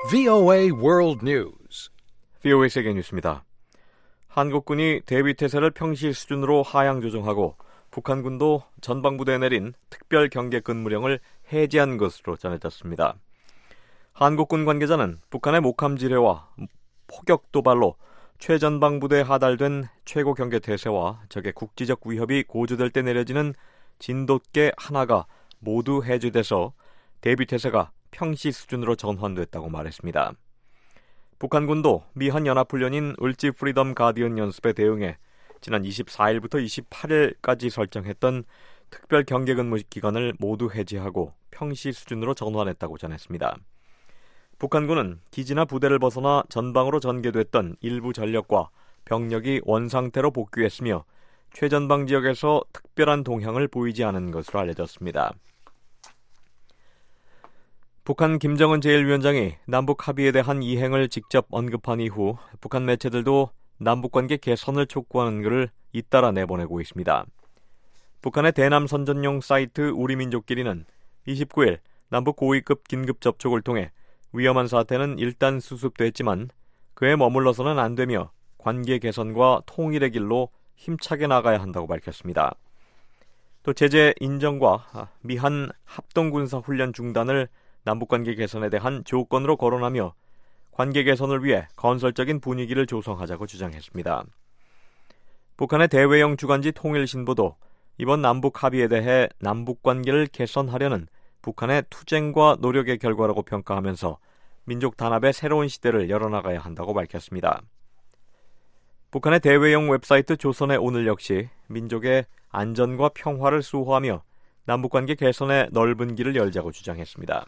VOA World News. VOA 세계 뉴스입니다. 한국군이 대비태세를 평시 수준으로 하향 조정하고 북한군도 전방부대에 내린 특별 경계 근무령을 해제한 것으로 전해졌습니다. 한국군 관계자는 북한의 목함지뢰와 포격 도발로 최전방부대에 하달된 최고 경계 태세와 적의 국지적 위협이 고조될 때 내려지는 진돗개 하나가 모두 해제돼서 대비태세가 평시 수준으로 전환됐다고 말했습니다. 북한군도 미한 연합훈련인 을지 프리덤 가디언 연습에 대응해 지난 24일부터 28일까지 설정했던 특별 경계근무 기간을 모두 해제하고 평시 수준으로 전환했다고 전했습니다. 북한군은 기지나 부대를 벗어나 전방으로 전개됐던 일부 전력과 병력이 원상태로 복귀했으며 최전방 지역에서 특별한 동향을 보이지 않은 것으로 알려졌습니다. 북한 김정은 제1위원장이 남북 합의에 대한 이행을 직접 언급한 이후 북한 매체들도 남북관계 개선을 촉구하는 글을 잇따라 내보내고 있습니다. 북한의 대남 선전용 사이트 우리민족끼리는 29일 남북 고위급 긴급 접촉을 통해 위험한 사태는 일단 수습됐지만 그에 머물러서는 안 되며 관계 개선과 통일의 길로 힘차게 나가야 한다고 밝혔습니다. 또 제재 인정과 미한 합동군사훈련 중단을 남북관계 개선에 대한 조건으로 거론하며 관계 개선을 위해 건설적인 분위기를 조성하자고 주장했습니다. 북한의 대외형 주간지 통일신보도 이번 남북 합의에 대해 남북관계를 개선하려는 북한의 투쟁과 노력의 결과라고 평가하면서 민족 단합의 새로운 시대를 열어나가야 한다고 밝혔습니다. 북한의 대외형 웹사이트 조선의 오늘 역시 민족의 안전과 평화를 수호하며 남북관계 개선의 넓은 길을 열자고 주장했습니다.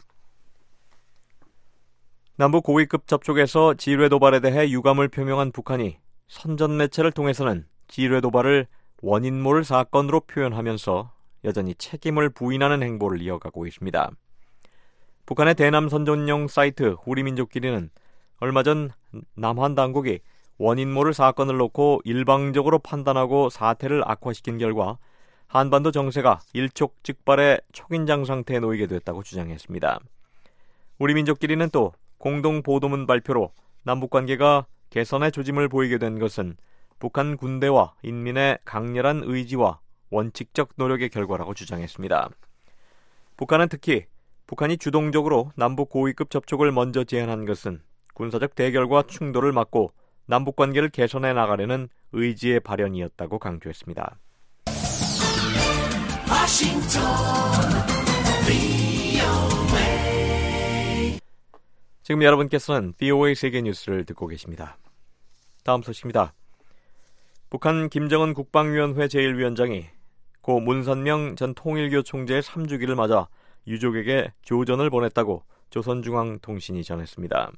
남북 고위급 접촉에서 지뢰 도발에 대해 유감을 표명한 북한이 선전 매체를 통해서는 지뢰 도발을 원인 모를 사건으로 표현하면서 여전히 책임을 부인하는 행보를 이어가고 있습니다. 북한의 대남 선전용 사이트 우리민족끼리는 얼마 전 남한 당국이 원인 모를 사건을 놓고 일방적으로 판단하고 사태를 악화시킨 결과 한반도 정세가 일촉즉발의 초긴장 상태에 놓이게 됐다고 주장했습니다. 우리민족끼리는 또 공동 보도문 발표로 남북관계가 개선의 조짐을 보이게 된 것은 북한 군대와 인민의 강렬한 의지와 원칙적 노력의 결과라고 주장했습니다. 북한은 특히 북한이 주동적으로 남북 고위급 접촉을 먼저 제안한 것은 군사적 대결과 충돌을 막고 남북관계를 개선해 나가려는 의지의 발현이었다고 강조했습니다. 지금 여러분께서는 VOA 세계 뉴스를 듣고 계십니다. 다음 소식입니다. 북한 김정은 국방위원회 제1위원장이 고 문선명 전 통일교 총재의 3주기를 맞아 유족에게 조전을 보냈다고 조선중앙통신이 전했습니다.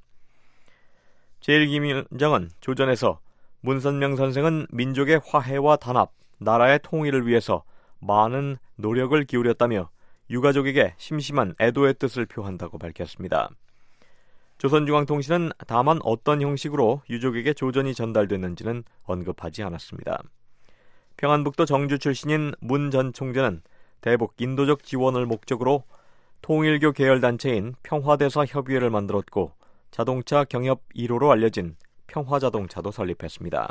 제1위원장은 조전에서 문선명 선생은 민족의 화해와 단합, 나라의 통일을 위해서 많은 노력을 기울였다며 유가족에게 심심한 애도의 뜻을 표한다고 밝혔습니다. 조선중앙통신은 다만 어떤 형식으로 유족에게 조전이 전달됐는지는 언급하지 않았습니다. 평안북도 정주 출신인 문 전 총재는 대북 인도적 지원을 목적으로 통일교 계열단체인 평화대사협의회를 만들었고 자동차 경협 1호로 알려진 평화자동차도 설립했습니다.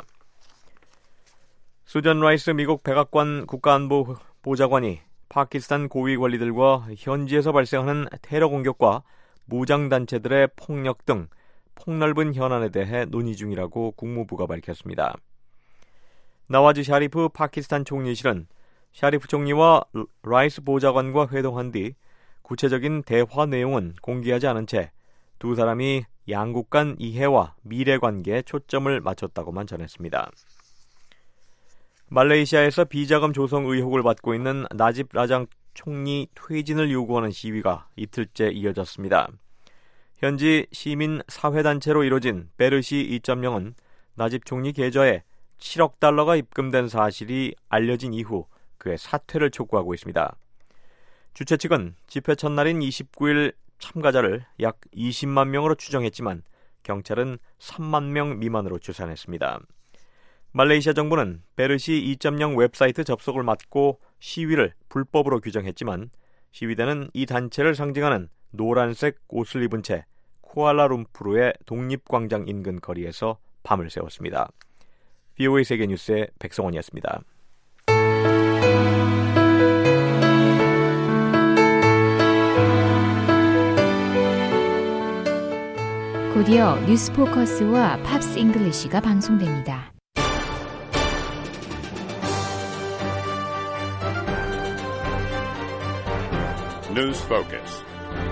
수전 라이스 미국 백악관 국가안보보좌관이 파키스탄 고위 관리들과 현지에서 발생하는 테러 공격과 무장단체들의 폭력 등 폭넓은 현안에 대해 논의 중이라고 국무부가 밝혔습니다. 나와즈 샤리프 파키스탄 총리실은 샤리프 총리와 라이스 보좌관과 회동한 뒤 구체적인 대화 내용은 공개하지 않은 채 두 사람이 양국 간 이해와 미래관계에 초점을 맞췄다고만 전했습니다. 말레이시아에서 비자금 조성 의혹을 받고 있는 나집 라장 총리 퇴진을 요구하는 시위가 이틀째 이어졌습니다. 현지 시민 사회단체로 이뤄진 베르시 2.0은 나집 총리 계좌에 7억 달러가 입금된 사실이 알려진 이후 그의 사퇴를 촉구하고 있습니다. 주최 측은 집회 첫날인 29일 참가자를 약 20만 명으로 추정했지만 경찰은 3만 명 미만으로 추산했습니다. 말레이시아 정부는 베르시 2.0 웹사이트 접속을 막고 시위를 불법으로 규정했지만 시위대는 이 단체를 상징하는 노란색 옷을 입은 채 쿠알라룸푸르의 독립광장 인근 거리에서 밤을 새웠습니다. VOA 세계뉴스의 백성원이었습니다. 곧이어 뉴스포커스와 팝스 잉글리시가 방송됩니다. News Focus.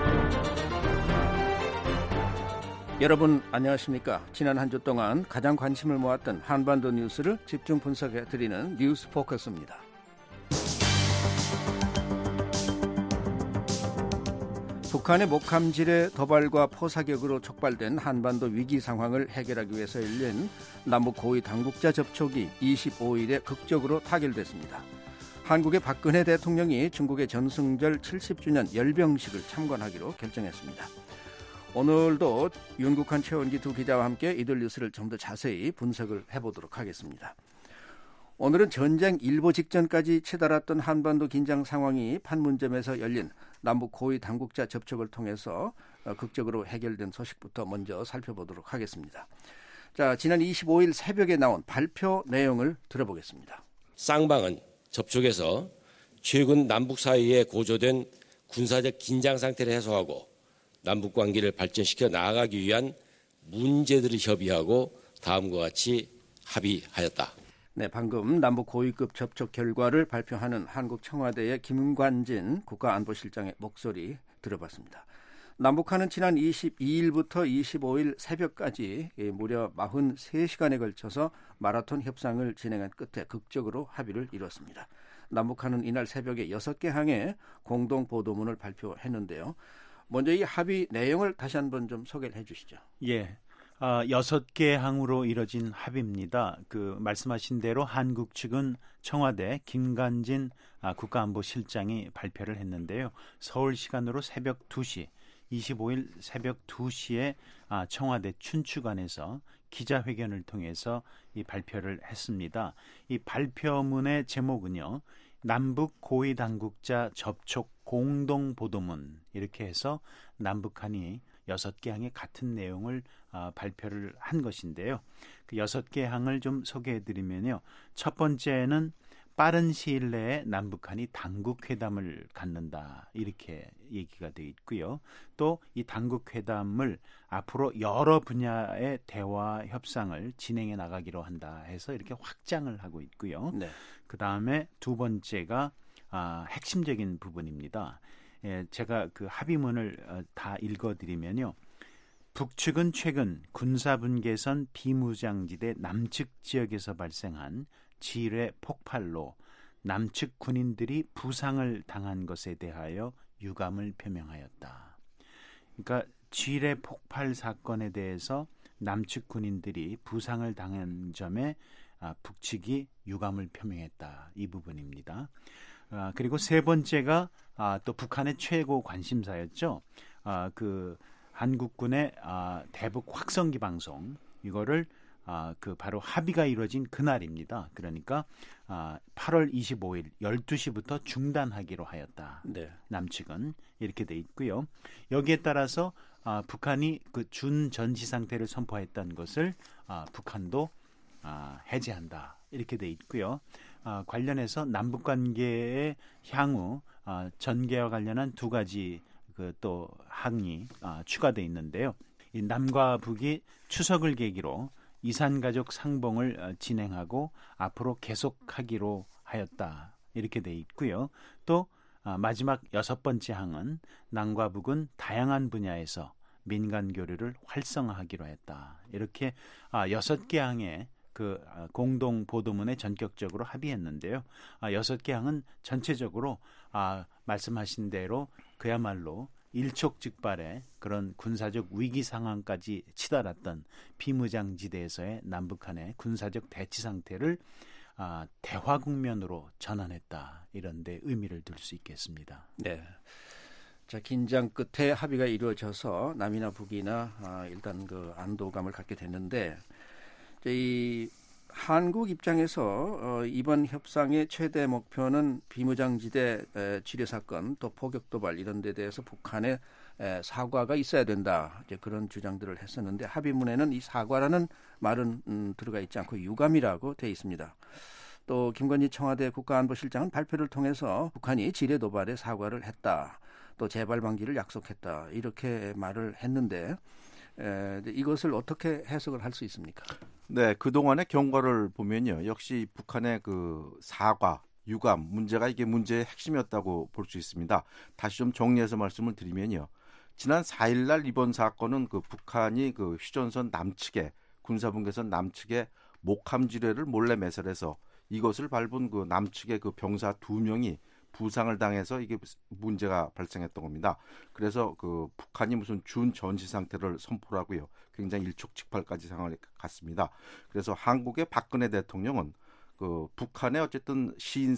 여러분 안녕하십니까? 지난 한 주 동안 가장 관심을 모았던 한반도 뉴스를 집중 분석해드리는 뉴스 포커스입니다. 북한의 목함질의 도발과 포사격으로 촉발된 한반도 위기 상황을 해결하기 위해서 열린 남북 고위 당국자 접촉이 25일에 극적으로 타결됐습니다. 한국의 박근혜 대통령이 중국의 전승절 70주년 열병식을 참관하기로 결정했습니다. 오늘도 윤국한 최원기 두 기자와 함께 이들 뉴스를 좀 더 자세히 분석을 해보도록 하겠습니다. 오늘은 전쟁 일보 직전까지 치달았던 한반도 긴장 상황이 판문점에서 열린 남북 고위 당국자 접촉을 통해서 극적으로 해결된 소식부터 먼저 살펴보도록 하겠습니다. 자, 지난 25일 새벽에 나온 발표 내용을 들어보겠습니다. 쌍방은 접촉에서 최근 남북 사이에 고조된 군사적 긴장 상태를 해소하고 남북 관계를 발전시켜 나아가기 위한 문제들을 협의하고 다음과 같이 합의하였다. 네, 방금 남북 고위급 접촉 결과를 발표하는 한국 청와대의 김관진 국가안보실장의 목소리 들어봤습니다. 남북한은 지난 22일부터 25일 새벽까지 무려 43시간에 걸쳐서 마라톤 협상을 진행한 끝에 극적으로 합의를 이뤘습니다. 남북한은 이날 새벽에 6개 항의 공동 보도문을 발표했는데요. 먼저 이 합의 내용을 다시 한번 좀 소개를 해 주시죠. 예. 6개 항으로 이뤄진 합의입니다. 말씀하신 대로 한국 측은 청와대 김관진 국가안보실장이 발표를 했는데요. 서울 시간으로 새벽 2시, 25일 새벽 2시에 청와대 춘추관에서 기자회견을 통해서 이 발표를 했습니다. 이 발표문의 제목은요. 남북 고위 당국자 접촉 공동 보도문, 이렇게 해서 남북한이 6개 항의 같은 내용을 발표를 한 것인데요. 그 6개 항을 좀 소개해드리면요. 첫 번째는 빠른 시일 내에 남북한이 당국회담을 갖는다, 이렇게 얘기가 되어 있고요. 또 이 당국회담을 앞으로 여러 분야의 대화 협상을 진행해 나가기로 한다 해서 이렇게 확장을 하고 있고요. 네. 그 다음에 두 번째가 핵심적인 부분입니다. 예, 제가 그 합의문을 다 읽어드리면요. 북측은 최근 군사분계선 비무장지대 남측 지역에서 발생한 지뢰 폭발로 남측 군인들이 부상을 당한 것에 대하여 유감을 표명하였다. 그러니까 지뢰 폭발 사건에 대해서 남측 군인들이 부상을 당한 점에 북측이 유감을 표명했다. 이 부분입니다. 그리고 세 번째가 또 북한의 최고 관심사였죠. 한국군의 대북 확성기 방송, 이거를 바로 합의가 이루어진 그날입니다. 그러니까 8월 25일 12시부터 중단하기로 하였다. 네. 남측은 이렇게 돼 있고요. 여기에 따라서 북한이 그 준전시 상태를 선포했던 것을 북한도 해제한다. 이렇게 돼 있고요. 관련해서 남북관계의 향후 전개와 관련한 두 가지 또 항이 추가돼 있는데요. 이 남과 북이 추석을 계기로 이산가족 상봉을 진행하고 앞으로 계속하기로 하였다. 이렇게 돼 있고요. 또 마지막 6번째 항은 남과 북은 다양한 분야에서 민간 교류를 활성화하기로 했다. 이렇게 6개 항의 공동 보도문에 전격적으로 합의했는데요. 6개 항은 전체적으로 말씀하신 대로 그야말로 일촉즉발의 그런 군사적 위기 상황까지 치달았던 비무장지대에서의 남북한의 군사적 대치 상태를 대화 국면으로 전환했다. 이런 데 의미를 둘 수 있겠습니다. 네. 자, 긴장 끝에 합의가 이루어져서 남이나 북이나 일단 안도감을 갖게 됐는데, 이 한국 입장에서 이번 협상의 최대 목표는 비무장지대 지뢰 사건 또 포격 도발 이런 데 대해서 북한의 사과가 있어야 된다. 이제 그런 주장들을 했었는데 합의문에는 이 사과라는 말은 들어가 있지 않고 유감이라고 돼 있습니다. 또 김건희 청와대 국가안보실장은 발표를 통해서 북한이 지뢰 도발에 사과를 했다. 또 재발 방지를 약속했다. 이렇게 말을 했는데 이것을 어떻게 해석을 할 수 있습니까? 네, 그동안의 경과를 보면요. 역시 북한의 그 사과, 유감, 문제가 이게 문제의 핵심이었다고 볼 수 있습니다. 다시 좀 정리해서 말씀을 드리면요. 지난 4일 날 이번 사건은 그 북한이 그 휴전선 남측에 군사분계선 남측에 목함 지뢰를 몰래 매설해서 이것을 밟은 그 남측의 그 병사 2명이 부상을 당해서 이게 문제가 발생했던 겁니다. 그래서 그 북한이 무슨 준전시 상태를 선포를 하고요. 굉장히 일촉즉발까지 상황을 갔습니다. 그래서 한국의 박근혜 대통령은 그 북한의 어쨌든 시인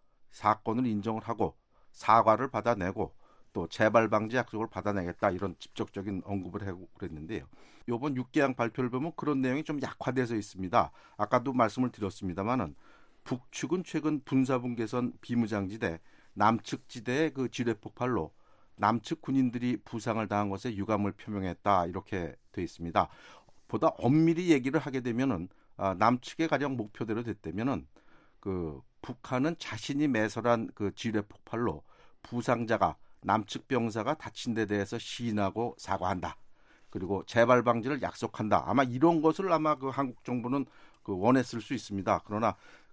사건을 인정을 하고 사과를 받아내고 또 재발 방지 약속을 받아내겠다 이런 직접적인 언급을 하고 그랬는데요. 이번 6개항 발표를 보면 그런 내용이 좀 약화돼서 있습니다. 아까도 말씀을 드렸습니다만은 북측은 최근 분사분계선 비무장지대 남측 지대의 그 지뢰 폭발로 남측 군인들이 부상을 당한 것에 유감을 표명했다 이렇게 돼 있습니다. 보다 엄밀히 얘기를 하게 되면은 남측의 가령 목표대로 됐다면은 그 북한은 자신이 매설한 그 지뢰 폭발로 부상자가 남측 병사가 다친 데 대해서 시인하고 사과한다. 그리고 재발 방지를 약속한다. 아마 이런 것을 아마 그 한국 정부는 그 원했을 수 있습니다. 그러나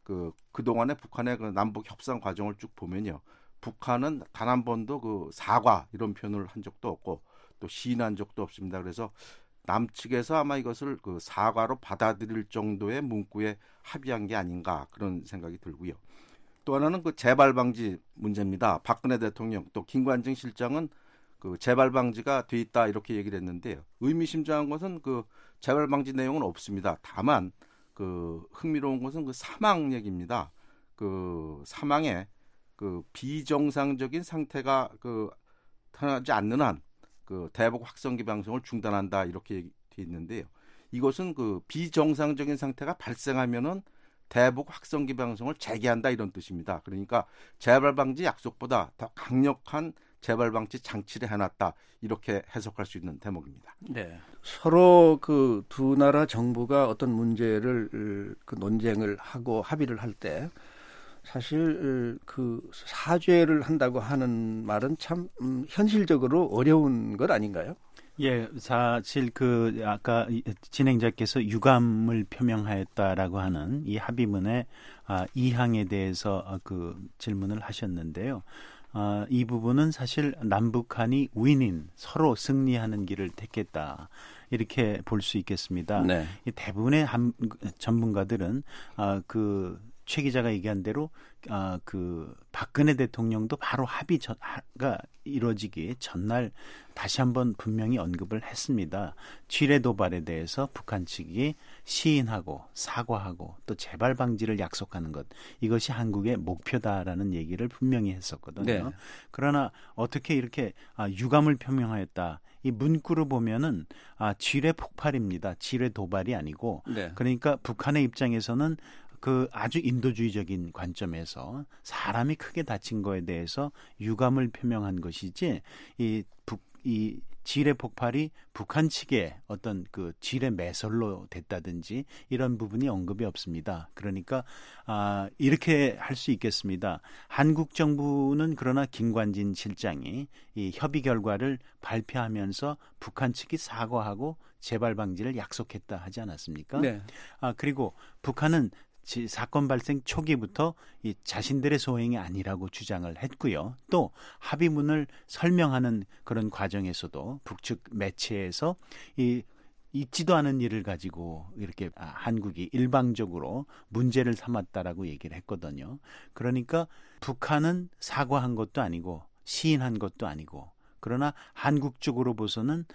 그동안의 북한의 그 남북 협상 과정을 쭉 보면요. 북한은 단 한 번도 그 사과 이런 표현을 한 적도 없고 또 시인한 적도 없습니다. 그래서 남측에서 아마 이것을 그 사과로 받아들일 정도의 문구에 합의한 게 아닌가 그런 생각이 들고요. 또 하나는 그 재발 방지 문제입니다. 박근혜 대통령 또 김관진 실장은 그 재발 방지가 돼 있다 이렇게 얘기를 했는데요. 의미심장한 것은 그 재발 방지 내용은 없습니다. 다만 그 흥미로운 것은 그 사망 얘기입니다. 그 사망에 그 비정상적인 상태가 그 나타나지 않는 한 그 대북 확성기 방송을 중단한다 이렇게 돼 있는데요. 이것은 그 비정상적인 상태가 발생하면은 대북 확성기 방송을 재개한다 이런 뜻입니다. 그러니까 재발 방지 약속보다 더 강력한 재발 방지 장치를 해놨다 이렇게 해석할 수 있는 대목입니다. 네, 서로 그 두 나라 정부가 어떤 문제를 그 논쟁을 하고 합의를 할 때 사실 그 사죄를 한다고 하는 말은 참 현실적으로 어려운 것 아닌가요? 예, 사실 그 아까 진행자께서 유감을 표명하였다라고 하는 이 합의문의 2항에 대해서 그 질문을 하셨는데요. 이 부분은 사실 남북한이 윈윈 서로 승리하는 길을 택했다 이렇게 볼 수 있겠습니다. 네. 대부분의 전문가들은 최 기자가 얘기한 대로 그 박근혜 대통령도 바로 합의가 이루어지기 전날 다시 한번 분명히 언급을 했습니다. 지뢰 도발에 대해서 북한 측이 시인하고 사과하고 또 재발 방지를 약속하는 것 이것이 한국의 목표다라는 얘기를 분명히 했었거든요. 네. 그러나 어떻게 이렇게 유감을 표명하였다. 이 문구를 보면은 지뢰 폭발입니다. 지뢰 도발이 아니고 네. 그러니까 북한의 입장에서는 그 아주 인도주의적인 관점에서 사람이 크게 다친 거에 대해서 유감을 표명한 것이지 이 지뢰 폭발이 북한 측의 어떤 그 지뢰 매설로 됐다든지 이런 부분이 언급이 없습니다. 그러니까 이렇게 할 수 있겠습니다. 한국 정부는 그러나 김관진 실장이 이 협의 결과를 발표하면서 북한 측이 사과하고 재발 방지를 약속했다 하지 않았습니까? 네. 그리고 북한은 사건 발생 초기부터 이 자신들의 소행이 아니라고 주장을 했고요. 또 합의문을 설명하는 그런 과정에서도 북측 매체에서 있지도 않은 일을 가지고 이렇게 한국이 일방적으로 문제를 삼았다라고 얘기를 했거든요. 그러니까 북한은 사과한 것도 아니고 시인한 것도 아니고 그러나 한국 쪽으로 보서는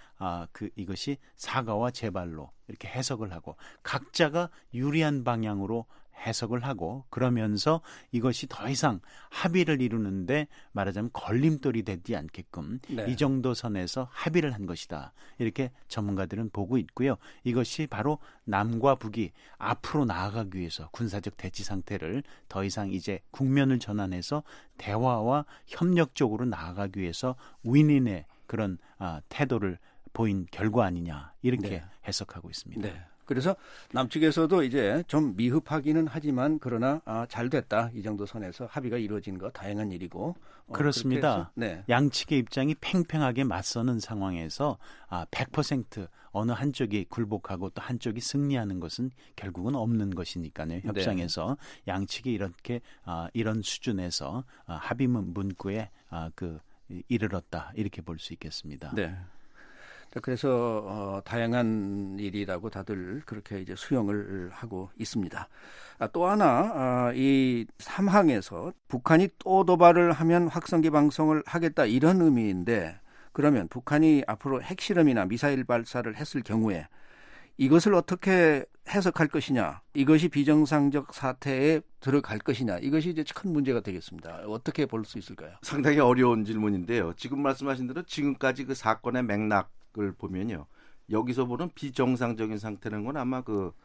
이것이 사과와 재발로 이렇게 해석을 하고 각자가 유리한 방향으로 해석을 하고 그러면서 이것이 더 이상 합의를 이루는데 말하자면 걸림돌이 되지 않게끔 네. 이 정도 선에서 합의를 한 것이다. 이렇게 전문가들은 보고 있고요. 이것이 바로 남과 북이 앞으로 나아가기 위해서 군사적 대치 상태를 더 이상 이제 국면을 전환해서 대화와 협력 쪽으로 나아가기 위해서 윈윈의 그런 태도를 보인 결과 아니냐 이렇게 네. 해석하고 있습니다. 네. 그래서 남측에서도 이제 좀 미흡하기는 하지만 그러나 잘 됐다. 이 정도 선에서 합의가 이루어진 거 다행한 일이고. 그렇습니다. 네. 양측의 입장이 팽팽하게 맞서는 상황에서 100% 어느 한쪽이 굴복하고 또 한쪽이 승리하는 것은 결국은 없는 것이니까요. 협상에서 양측이 이렇게 이런 수준에서 합의 문구에 이르렀다 이렇게 볼 수 있겠습니다. 네. 그래서 다양한 일이라고 다들 그렇게 이제 수용을 하고 있습니다. 또 하나 이 3항에서 북한이 또 도발을 하면 확성기 방송을 하겠다 이런 의미인데 그러면 북한이 앞으로 핵실험이나 미사일 발사를 했을 경우에 이것을 어떻게 해석할 것이냐, 이것이 비정상적 사태에 들어갈 것이냐, 이것이 이제 큰 문제가 되겠습니다. 어떻게 볼 수 있을까요? 상당히 어려운 질문인데요. 지금 말씀하신 대로 지금까지 그 사건의 맥락을 보면요, 여기서 보는 비정상적인 상태는 건 아마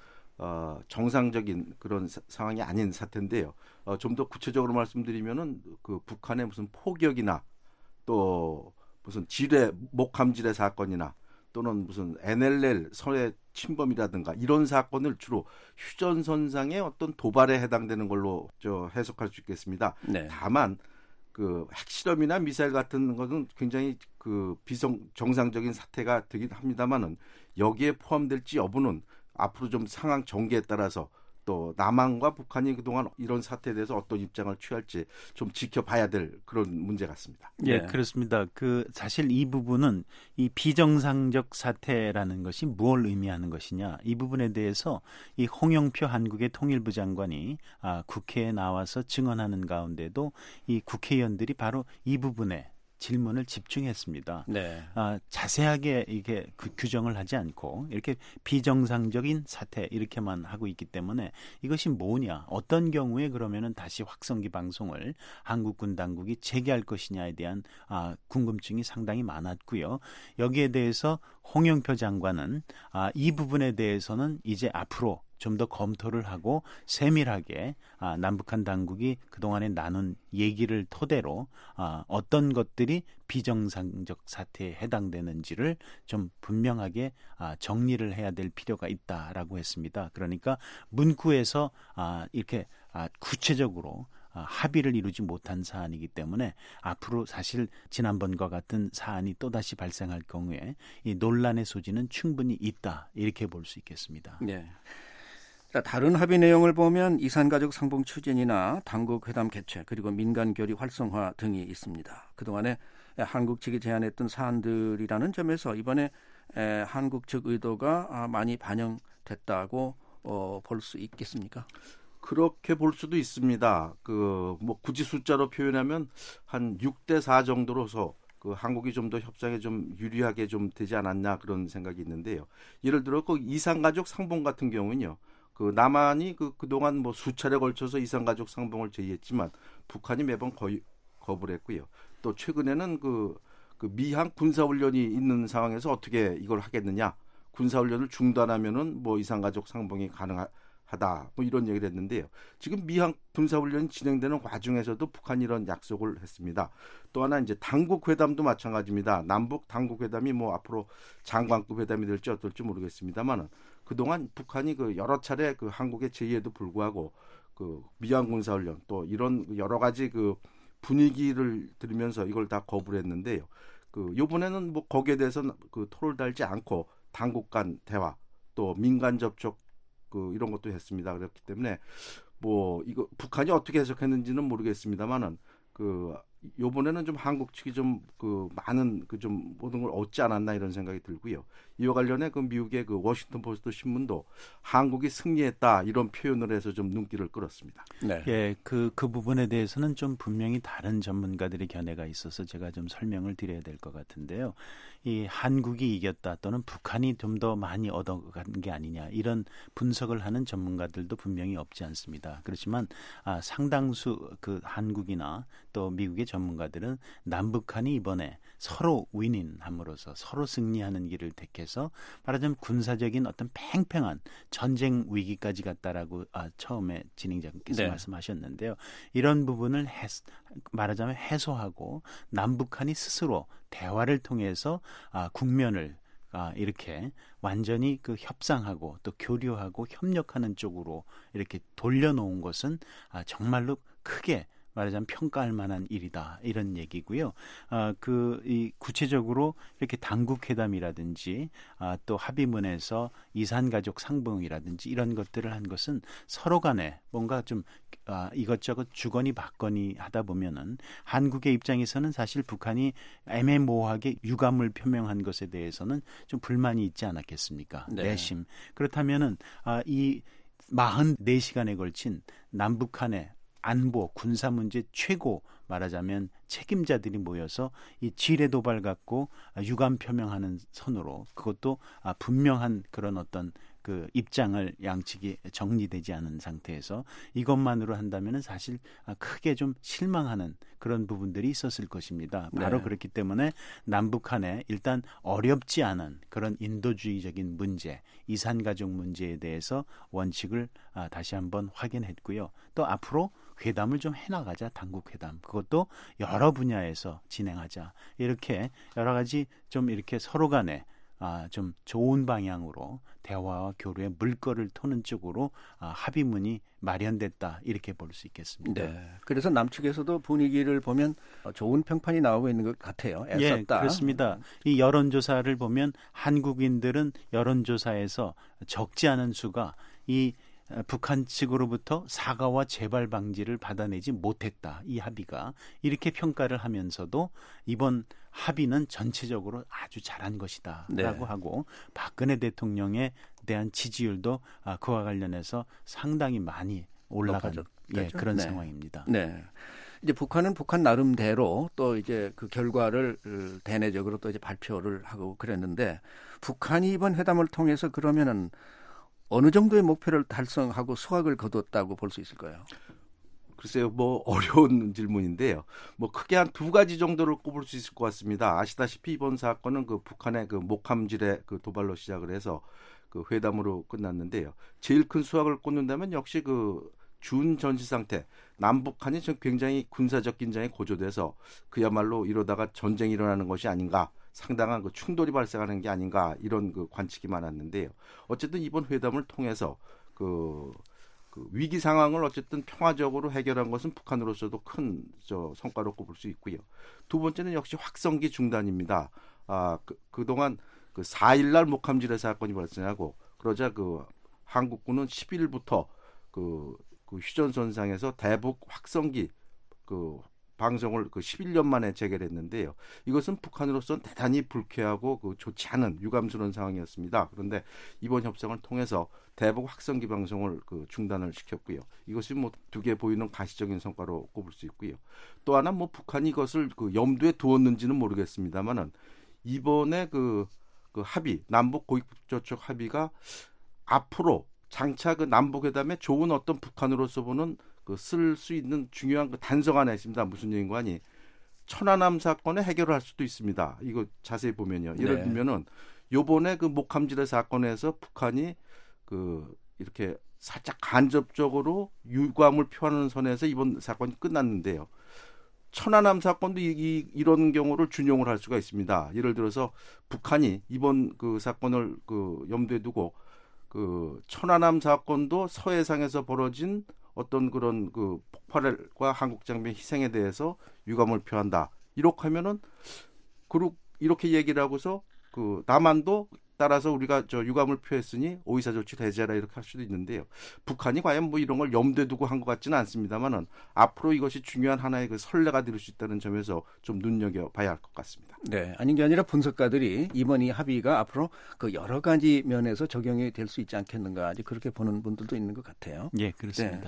정상적인 그런 상황이 아닌 사태인데요. 좀 더 구체적으로 말씀드리면은 그 북한의 무슨 포격이나 또 무슨 목함지뢰 사건이나 또는 무슨 NLL 선의 침범이라든가 이런 사건을 주로 휴전선상의 어떤 도발에 해당되는 걸로 해석할 수 있겠습니다. 네. 다만 그 핵실험이나 미사일 같은 것은 굉장히 그 정상적인 사태가 되긴 합니다만은 여기에 포함될지 여부는 앞으로 좀 상황 전개에 따라서 또 남한과 북한이 그동안 이런 사태에 대해서 어떤 입장을 취할지 좀 지켜봐야 될 그런 문제 같습니다. 예, 그렇습니다. 사실 이 부분은 이 비정상적 사태라는 것이 뭘 의미하는 것이냐, 이 부분에 대해서 이 홍영표 한국의 통일부 장관이 국회에 나와서 증언하는 가운데도 이 국회의원들이 바로 이 부분에 질문을 집중했습니다. 네. 자세하게 이게 규정을 하지 않고 이렇게 비정상적인 사태 이렇게만 하고 있기 때문에 이것이 뭐냐, 어떤 경우에 그러면은 다시 확성기 방송을 한국군 당국이 재개할 것이냐에 대한 궁금증이 상당히 많았고요. 여기에 대해서 홍영표 장관은 이 부분에 대해서는 이제 앞으로 좀 더 검토를 하고 세밀하게 남북한 당국이 그동안에 나눈 얘기를 토대로 어떤 것들이 비정상적 사태에 해당되는지를 좀 분명하게 정리를 해야 될 필요가 있다라고 했습니다. 그러니까 문구에서 이렇게 구체적으로 합의를 이루지 못한 사안이기 때문에 앞으로 사실 지난번과 같은 사안이 또다시 발생할 경우에 이 논란의 소지는 충분히 있다 이렇게 볼 수 있겠습니다. 네. 다른 합의 내용을 보면 이산가족 상봉 추진이나 당국 회담 개최 그리고 민간 교류 활성화 등이 있습니다. 그동안에 한국 측이 제안했던 사안들이라는 점에서 이번에 한국 측 의도가 많이 반영됐다고 볼 수 있겠습니까? 그렇게 볼 수도 있습니다. 굳이 숫자로 표현하면 한 6대4 정도로서 한국이 좀 더 협상에 좀 유리하게 좀 되지 않았나 그런 생각이 있는데요. 예를 들어 이산가족 상봉 같은 경우는요. 남한이 그동안 수차례 걸쳐서 이산가족 상봉을 제의했지만 북한이 매번 거의 거부를 했고요. 또 최근에는 미항 군사훈련이 있는 상황에서 어떻게 이걸 하겠느냐. 군사훈련을 중단하면은 이산가족 상봉이 가능하다. 이런 얘기를 했는데요. 지금 미항 군사훈련이 진행되는 와중에서도 북한이 이런 약속을 했습니다. 또 하나 이제 당국 회담도 마찬가지입니다. 남북 당국 회담이 앞으로 장관급 회담이 될지 어떨지 모르겠습니다만은 그동안 북한이 여러 차례 한국의 제의에도 불구하고 미항 군사훈련 또 이런 여러 가지 분위기를 들으면서 이걸 다 거부를 했는데요. 이번에는 거기에 대해서는 토를 달지 않고 당국 간 대화 또 민간 접촉 이런 것도 했습니다. 그렇기 때문에 이거 북한이 어떻게 해석했는지는 모르겠습니다만은 요번에는 좀 한국 측이 좀 그 많은 그 좀 모든 걸 얻지 않았나 이런 생각이 들고요. 이와 관련해 그 미국의 그 워싱턴 포스트 신문도 한국이 승리했다 이런 표현을 해서 좀 눈길을 끌었습니다. 네. 예, 그 부분에 대해서는 좀 분명히 다른 전문가들의 견해가 있어서 제가 좀 설명을 드려야 될 것 같은데요. 이 한국이 이겼다 또는 북한이 좀 더 많이 얻어간 게 아니냐 이런 분석을 하는 전문가들도 분명히 없지 않습니다. 그렇지만 상당수 그 한국이나 또 미국의 전문가들은 남북한이 이번에 서로 윈윈함으로써 서로 승리하는 길을 택해서 말하자면 군사적인 어떤 팽팽한 전쟁 위기까지 갔다라고 처음에 진행자께서 네. 말씀하셨는데요. 이런 부분을 말하자면 해소하고 남북한이 스스로 대화를 통해서 국면을 이렇게 완전히 그 협상하고 또 교류하고 협력하는 쪽으로 이렇게 돌려놓은 것은 정말로 크게 말하자면 평가할 만한 일이다 이런 얘기고요. 이 구체적으로 이렇게 당국 회담이라든지 또 합의문에서 이산가족 상봉이라든지 이런 것들을 한 것은 서로 간에 뭔가 좀 이것저것 주거니 받거니 하다 보면은 한국의 입장에서는 사실 북한이 애매모호하게 유감을 표명한 것에 대해서는 좀 불만이 있지 않았겠습니까? 네. 내심. 그렇다면은 이 44시간에 걸친 남북한의 안보, 군사 문제 최고 말하자면 책임자들이 모여서 이 지뢰 도발 갖고 유감 표명하는 선으로 그것도 분명한 그런 어떤 그 입장을 양측이 정리되지 않은 상태에서 이것만으로 한다면 사실 크게 좀 실망하는 그런 부분들이 있었을 것입니다. 바로 네. 그렇기 때문에 남북한에 일단 어렵지 않은 그런 인도주의적인 문제, 이산가족 문제에 대해서 원칙을 다시 한번 확인했고요. 또 앞으로 회담을 좀 해나가자, 당국 회담. 그것도 여러 분야에서 진행하자. 이렇게 여러 가지 좀 이렇게 서로 간에 좀 좋은 방향으로 대화와 교류의 물꼬를 터는 쪽으로 합의문이 마련됐다 이렇게 볼 수 있겠습니다. 네. 그래서 남측에서도 분위기를 보면 좋은 평판이 나오고 있는 것 같아요. 애썼다. 예, 그렇습니다. 이 여론조사를 보면 한국인들은 여론조사에서 적지 않은 수가 이 북한 측으로부터 사과와 재발 방지를 받아내지 못했다. 이 합의가 이렇게 평가를 하면서도 이번 합의는 전체적으로 아주 잘한 것이다 라고 네. 하고 박근혜 대통령에 대한 지지율도 그와 관련해서 상당히 많이 올라간 그런 네. 상황입니다. 네. 이제 북한은 북한 나름대로 또 이제 그 결과를 대내적으로 또 이제 발표를 하고 그랬는데 북한이 이번 회담을 통해서 그러면은 어느 정도의 목표를 달성하고 수확을 거뒀다고 볼 수 있을까요? 글쎄요, 뭐 어려운 질문인데요. 뭐 크게 한 두 가지 정도를 꼽을 수 있을 것 같습니다. 아시다시피 이번 사건은 그 북한의 그 목함질의 그 도발로 시작을 해서 그 회담으로 끝났는데요. 제일 큰 수확을 꽂는다면 역시 그 준 전시 상태, 남북한이 굉장히 군사적 긴장이 고조돼서 그야말로 이러다가 전쟁이 일어나는 것이 아닌가. 상당한 그 충돌이 발생하는 게 아닌가 이런 그 관측이 많았는데요. 어쨌든 이번 회담을 통해서 그 위기 상황을 어쨌든 평화적으로 해결한 것은 북한으로서도 큰 성과로 꼽을 수 있고요. 두 번째는 역시 확성기 중단입니다. 그동안 그 4일날 목함질의 사건이 발생하고 그러자 그 한국군은 10일부터 그 휴전선상에서 대북 확성기 방송을 11년 만에 재개했는데요. 이것은 북한으로서는 대단히 불쾌하고 좋지 않은 유감스러운 상황이었습니다. 그런데 이번 협상을 통해서 대북 확성기 방송을 중단을 시켰고요. 이것이 뭐 두 개 보이는 가시적인 성과로 꼽을 수 있고요. 또 하나 뭐 북한이 이것을 염두에 두었는지는 모르겠습니다만은 이번에 그 합의 남북 고위급조촉 합의가 앞으로 장차 그 남북회담에 좋은 어떤 북한으로서 보는 쓸 수 있는 중요한 단서가 하나 있습니다. 무슨 얘기인가니 천안함 사건에 해결을 할 수도 있습니다. 이거 자세히 보면요. 예를 들면은 요번에 그 목함질의 사건에서 북한이 이렇게 살짝 간접적으로 유감을 표하는 선에서 이번 사건이 끝났는데요. 천안함 사건도 이런 경우를 준용을 할 수가 있습니다. 예를 들어서 북한이 이번 그 사건을 염두에 두고 천안함 사건도 서해상에서 벌어진 어떤 그런 폭발과 한국 장병 희생에 대해서 유감을 표한다. 이렇게 하면은 이렇게 얘기를 하고서 남한도 따라서 우리가 유감을 표했으니 오이사조치 해제하라 이렇게 할 수도 있는데요. 북한이 과연 뭐 이런 걸 염두에 두고 한 것 같지는 않습니다만은 앞으로 이것이 중요한 하나의 그 선례가 될 수 있다는 점에서 좀 눈여겨봐야 할 것 같습니다. 네, 아닌 게 아니라 분석가들이 이번 이 합의가 앞으로 그 여러 가지 면에서 적용이 될 수 있지 않겠는가 아직 그렇게 보는 분들도 있는 것 같아요. 예, 그렇습니다. 네.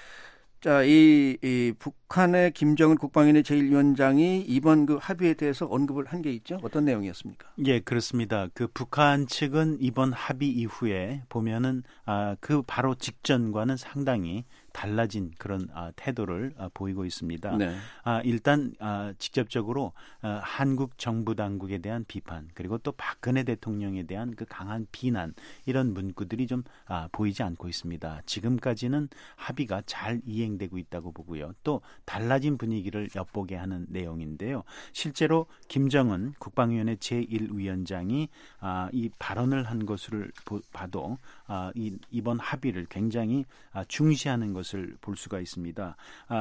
자, 이 북한의 김정은 국방위원회 제1위원장이 이번 그 합의에 대해서 언급을 한 게 있죠? 어떤 내용이었습니까? 예, 그렇습니다. 그 북한 측은 이번 합의 이후에 보면은 그 바로 직전과는 상당히 달라진 그런 태도를 보이고 있습니다. 네. 일단 직접적으로 한국 정부 당국에 대한 비판 그리고 또 박근혜 대통령에 대한 그 강한 비난 이런 문구들이 좀 보이지 않고 있습니다. 지금까지는 합의가 잘 이행되고 있다고 보고요. 또 달라진 분위기를 엿보게 하는 내용인데요. 실제로 김정은 국방위원회 제1위원장이 이 발언을 한 것을 봐도 이번 합의를 굉장히 중시하는 것을 볼 수가 있습니다.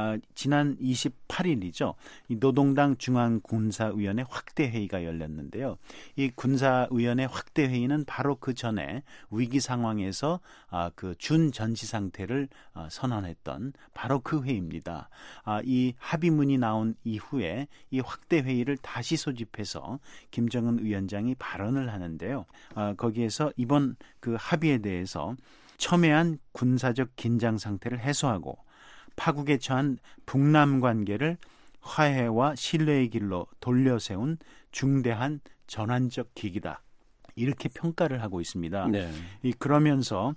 지난 28일이죠. 이 노동당 중앙군사위원회 확대회의가 열렸는데요. 이 군사위원회 확대회의는 바로 그 전에 위기 상황에서 그 준전시 상태를 선언했던 바로 그 회의입니다. 이 합의문이 나온 이후에 이 확대회의를 다시 소집해서 김정은 위원장이 발언을 하는데요. 거기에서 이번 그 합의에 대해서 첨예한 군사적 긴장 상태를 해소하고 파국에 처한 북남 관계를 화해와 신뢰의 길로 돌려세운 중대한 전환적 기기다. 이렇게 평가를 하고 있습니다. 네. 그러면서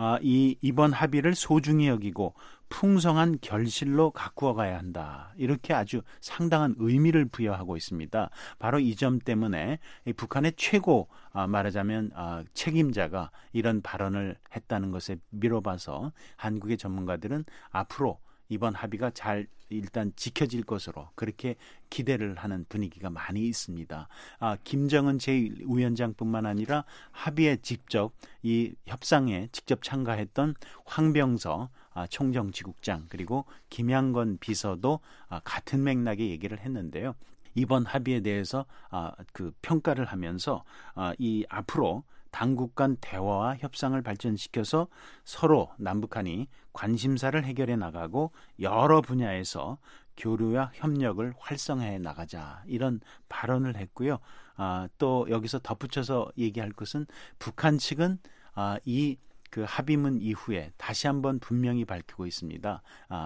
이번 합의를 소중히 여기고 풍성한 결실로 가꾸어 가야 한다. 이렇게 아주 상당한 의미를 부여하고 있습니다. 바로 이 점 때문에 북한의 최고 말하자면 책임자가 이런 발언을 했다는 것에 미뤄봐서 한국의 전문가들은 앞으로 이번 합의가 잘 일단 지켜질 것으로 그렇게 기대를 하는 분위기가 많이 있습니다. 김정은 제1위원장뿐만 아니라 합의에 직접 이 협상에 직접 참가했던 황병서 총정지국장 그리고 김양건 비서도 같은 맥락의 얘기를 했는데요. 이번 합의에 대해서 그 평가를 하면서 이 앞으로 당국 간 대화와 협상을 발전시켜서 서로 남북한이 관심사를 해결해 나가고 여러 분야에서 교류와 협력을 활성화해 나가자 이런 발언을 했고요. 또 여기서 덧붙여서 얘기할 것은 북한 측은 이 그 합의문 이후에 다시 한번 분명히 밝히고 있습니다.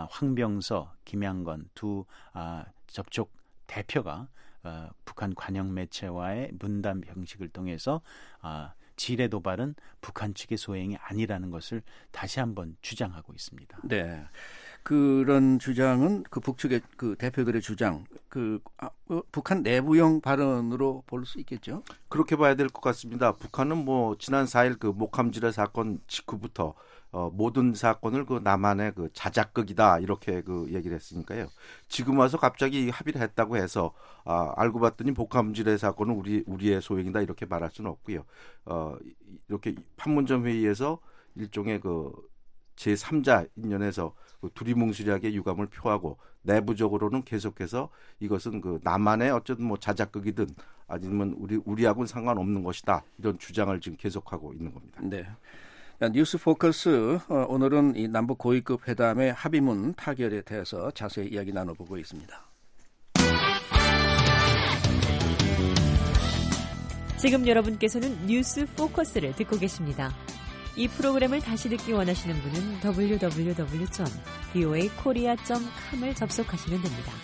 황병서, 김양건 두 접촉 대표가 북한 관영 매체와의 문담 형식을 통해서 지뢰 도발은 북한 측의 소행이 아니라는 것을 다시 한번 주장하고 있습니다. 네, 그런 주장은 그 북측의 그 대표들의 주장, 북한 내부용 발언으로 볼 수 있겠죠? 그렇게 봐야 될 것 같습니다. 북한은 뭐 지난 4일 그 목함지뢰 사건 직후부터 모든 사건을 그 남한의 그 자작극이다 이렇게 그 얘기를 했으니까요. 지금 와서 갑자기 합의를 했다고 해서 알고 봤더니 목함지뢰 사건은 우리의 소행이다 이렇게 말할 수는 없고요. 이렇게 판문점 회의에서 일종의 그 제3자 인연에서 그 두리뭉실하게 유감을 표하고 내부적으로는 계속해서 이것은 그 남한의 어쨌든 뭐 자작극이든 아니면 우리하고는 상관없는 것이다 이런 주장을 지금 계속하고 있는 겁니다. 네. 뉴스 포커스 오늘은 이 남북 고위급 회담의 합의문 타결에 대해서 자세히 이야기 나눠보고 있습니다. 지금 여러분께서는 뉴스 포커스를 듣고 계십니다. 이 프로그램을 다시 듣기 원하시는 분은 www.voakorea.com을 접속하시면 됩니다.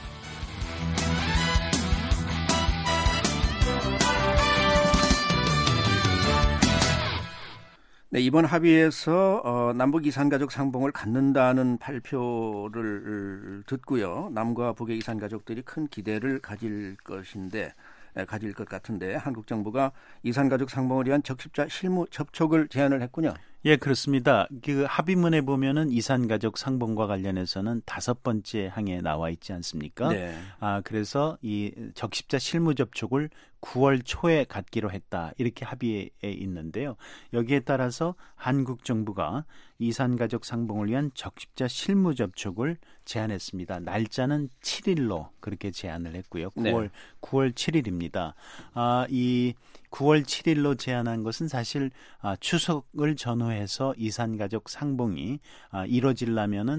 네, 이번 합의에서 남북 이산가족 상봉을 갖는다는 발표를 듣고요. 남과 북의 이산가족들이 큰 기대를 가질 것 같은데 한국 정부가 이산가족 상봉을 위한 적십자 실무 접촉을 제안을 했군요. 예, 그렇습니다. 그 합의문에 보면은 이산가족 상봉과 관련해서는 5번째 항에 나와 있지 않습니까? 네. 그래서 이 적십자 실무 접촉을 9월 초에 갖기로 했다. 이렇게 합의에 있는데요. 여기에 따라서 한국 정부가 이산가족 상봉을 위한 적십자 실무 접촉을 제안했습니다. 날짜는 7일로 그렇게 제안을 했고요. 9월 7일입니다. 이 9월 7일로 제안한 것은 사실 추석을 전후해서 이산가족 상봉이 이루어지려면은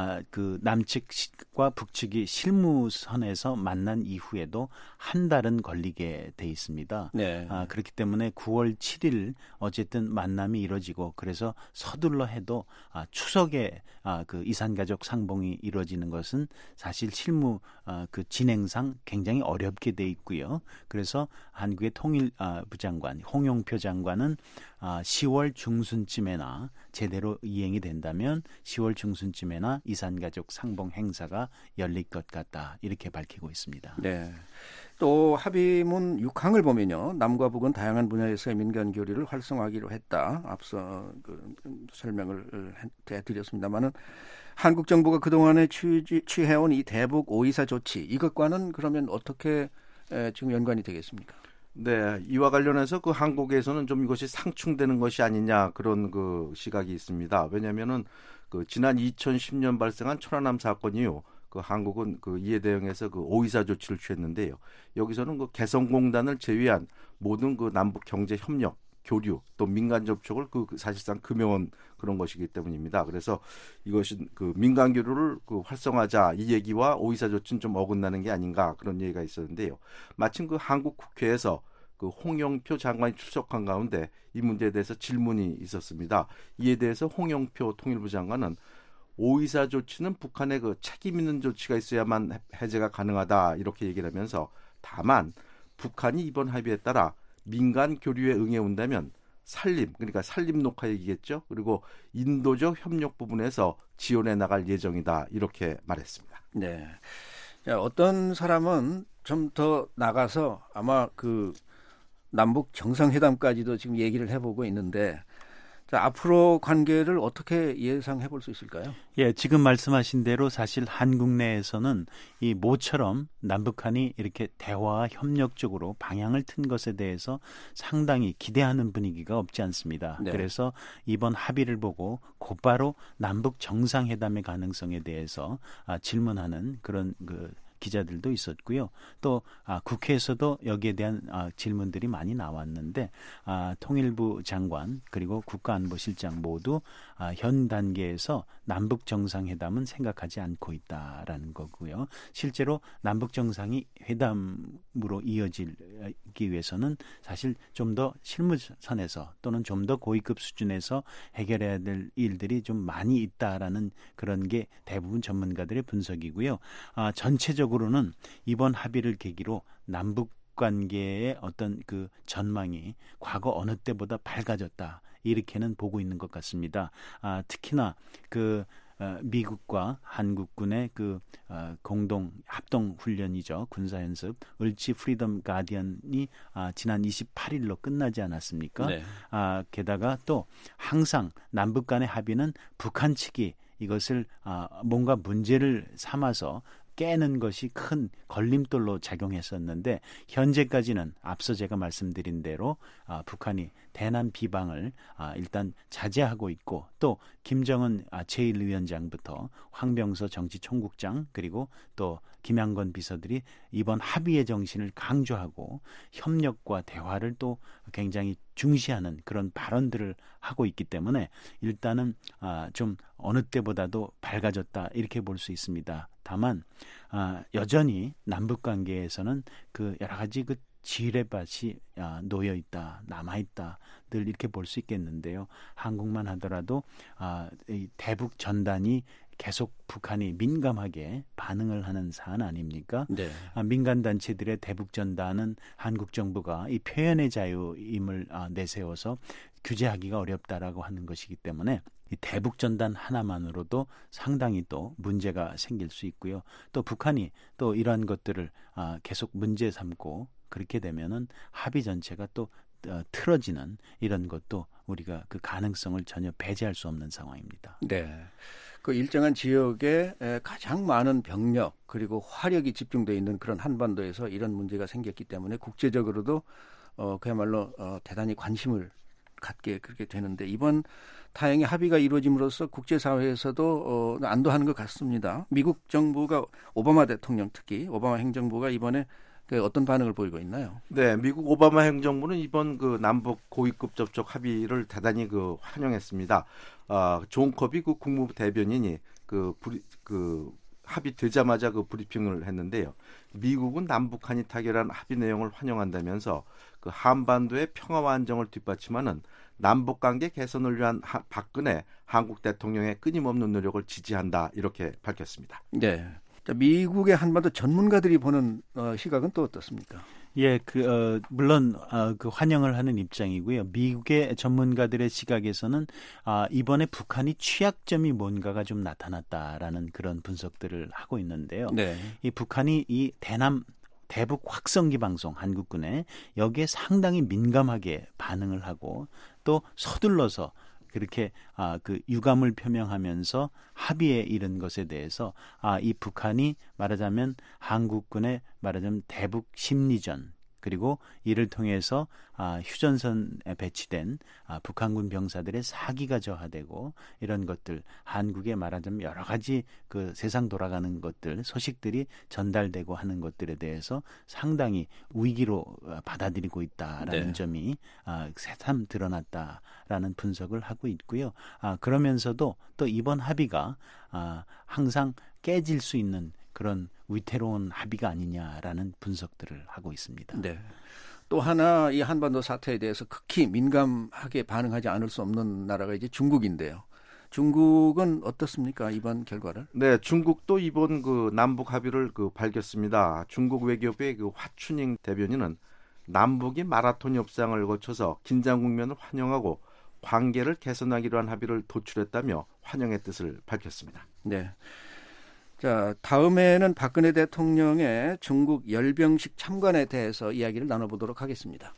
그 남측과 북측이 실무선에서 만난 이후에도 한 달은 걸리게 돼 있습니다. 네. 그렇기 때문에 9월 7일 어쨌든 만남이 이루어지고 그래서 서둘러 해도 추석에 그 이산가족 상봉이 이루어지는 것은 사실 실무 그 진행상 굉장히 어렵게 돼 있고요. 그래서 한국의 통일부 장관 홍영표 장관은 10월 중순쯤에나 제대로 이행이 된다면 10월 중순쯤에나 이산가족 상봉 행사가 열릴 것 같다 이렇게 밝히고 있습니다. 네. 또 합의문 6항을 보면요. 남과 북은 다양한 분야에서의 민간 교류를 활성화하기로 했다. 앞서 그 설명을 해드렸습니다만은 한국 정부가 그동안에 취해온 이 대북 오이사 조치 이것과는 그러면 어떻게 지금 연관이 되겠습니까? 네, 이와 관련해서 그 한국에서는 좀 이것이 상충되는 것이 아니냐 그런 그 시각이 있습니다. 왜냐하면은 그 지난 2010년 발생한 천안함 사건이요. 그 한국은 그 이에 대응해서 그 오이사 조치를 취했는데요. 여기서는 그 개성공단을 제외한 모든 그 남북 경제 협력, 교류 또 민간 접촉을 그 사실상 금해온 그런 것이기 때문입니다. 그래서 이것은 그 민간 교류를 그 활성화하자 이 얘기와 오이사 조치는 좀 어긋나는 게 아닌가 그런 얘기가 있었는데요. 마침 그 한국 국회에서 그 홍영표 장관이 출석한 가운데 이 문제에 대해서 질문이 있었습니다. 이에 대해서 홍영표 통일부 장관은 오이사 조치는 북한의 그 책임 있는 조치가 있어야만 해제가 가능하다 이렇게 얘기를 하면서 다만 북한이 이번 합의에 따라 민간 교류에 응해온다면 산림, 그러니까 산림 녹화 얘기겠죠. 그리고 인도적 협력 부분에서 지원해 나갈 예정이다 이렇게 말했습니다. 네. 자, 어떤 사람은 좀 더 나가서 아마 그 남북 정상회담까지도 지금 얘기를 해보고 있는데 자, 앞으로 관계를 어떻게 예상해 볼 수 있을까요? 예, 지금 말씀하신 대로 사실 한국 내에서는 이 모처럼 남북한이 이렇게 대화와 협력 쪽으로 방향을 튼 것에 대해서 상당히 기대하는 분위기가 없지 않습니다. 네. 그래서 이번 합의를 보고 곧바로 남북 정상회담의 가능성에 대해서 질문하는 그런 그 기자들도 있었고요. 또 국회에서도 여기에 대한 질문들이 많이 나왔는데 통일부 장관 그리고 국가안보실장 모두 현 단계에서 남북 정상회담은 생각하지 않고 있다라는 거고요. 실제로 남북 정상이 회담으로 이어지기 위해서는 사실 좀 더 실무선에서 또는 좀 더 고위급 수준에서 해결해야 될 일들이 좀 많이 있다라는 그런 게 대부분 전문가들의 분석이고요. 전체적으로는 이번 합의를 계기로 남북 관계의 어떤 그 전망이 과거 어느 때보다 밝아졌다. 이렇게는 보고 있는 것 같습니다. 특히나 그 미국과 한국군의 그 공동 합동 훈련이죠. 군사 연습 을지 프리덤 가디언이 지난 28일로 끝나지 않았습니까? 네. 게다가 또 항상 남북 간의 합의는 북한 측이 이것을 뭔가 문제를 삼아서 깨는 것이 큰 걸림돌로 작용했었는데 현재까지는 앞서 제가 말씀드린 대로 북한이 대남 비방을 일단 자제하고 있고 또 김정은 제1위원장부터 황병서 정치총국장 그리고 또 김양건 비서들이 이번 합의의 정신을 강조하고 협력과 대화를 또 굉장히 중시하는 그런 발언들을 하고 있기 때문에 일단은 좀 어느 때보다도 밝아졌다 이렇게 볼 수 있습니다. 다만 여전히 남북 관계에서는 그 여러 가지 그 지뢰밭이 놓여 있다, 남아 있다, 늘 이렇게 볼 수 있겠는데요. 한국만 하더라도 이 대북 전단이 계속 북한이 민감하게 반응을 하는 사안 아닙니까? 네. 민간 단체들의 대북 전단은 한국 정부가 이 표현의 자유임을 내세워서 규제하기가 어렵다라고 하는 것이기 때문에 이 대북 전단 하나만으로도 상당히 또 문제가 생길 수 있고요. 또 북한이 또 이러한 것들을 계속 문제 삼고 그렇게 되면은 합의 전체가 또 틀어지는 이런 것도 우리가 그 가능성을 전혀 배제할 수 없는 상황입니다. 네. 그 일정한 지역에 가장 많은 병력 그리고 화력이 집중되어 있는 그런 한반도에서 이런 문제가 생겼기 때문에 국제적으로도 그야말로 대단히 관심을 갖게 그렇게 되는데 이번 다행히 합의가 이루어짐으로써 국제사회에서도 안도하는 것 같습니다. 미국 정부가 오바마 대통령 특히 오바마 행정부가 이번에 그 어떤 반응을 보이고 있나요? 네, 미국 오바마 행정부는 이번 그 남북 고위급 접촉 합의를 대단히 그 환영했습니다. 존 커비 그 국무부 대변인이 그 합의되자마자 그 브리핑을 했는데요. 미국은 남북한이 타결한 합의 내용을 환영한다면서 그 한반도의 평화와 안정을 뒷받침하는 남북관계 개선을 위한 박근혜 한국 대통령의 끊임없는 노력을 지지한다 이렇게 밝혔습니다. 네. 자, 미국의 한반도 전문가들이 보는 시각은 또 어떻습니까? 예, 물론 그 환영을 하는 입장이고요. 미국의 전문가들의 시각에서는 이번에 북한이 취약점이 뭔가가 좀 나타났다라는 그런 분석들을 하고 있는데요. 네. 이 북한이 이 대북 확성기 방송 한국군에 여기에 상당히 민감하게 반응을 하고 또 서둘러서 그렇게 그 유감을 표명하면서 합의에 이른 것에 대해서 이 북한이 말하자면 한국군의 말하자면 대북 심리전 그리고 이를 통해서 휴전선에 배치된 북한군 병사들의 사기가 저하되고 이런 것들 한국에 말하자면 여러 가지 그 세상 돌아가는 것들 소식들이 전달되고 하는 것들에 대해서 상당히 위기로 받아들이고 있다라는 네. 점이 새삼 드러났다라는 분석을 하고 있고요. 그러면서도 또 이번 합의가 항상 깨질 수 있는 그런 위태로운 합의가 아니냐라는 분석들을 하고 있습니다. 네. 또 하나 이 한반도 사태에 대해서 극히 민감하게 반응하지 않을 수 없는 나라가 이제 중국인데요. 중국은 어떻습니까? 이번 결과를? 네, 중국도 이번 그 남북 합의를 밝혔습니다. 중국 외교부의 그 화춘잉 대변인은 남북이 마라톤 협상을 거쳐서 긴장 국면을 환영하고 관계를 개선하기로 한 합의를 도출했다며 환영의 뜻을 밝혔습니다. 네. 자, 다음에는 박근혜 대통령의 중국 열병식 참관에 대해서 이야기를 나눠보도록 하겠습니다.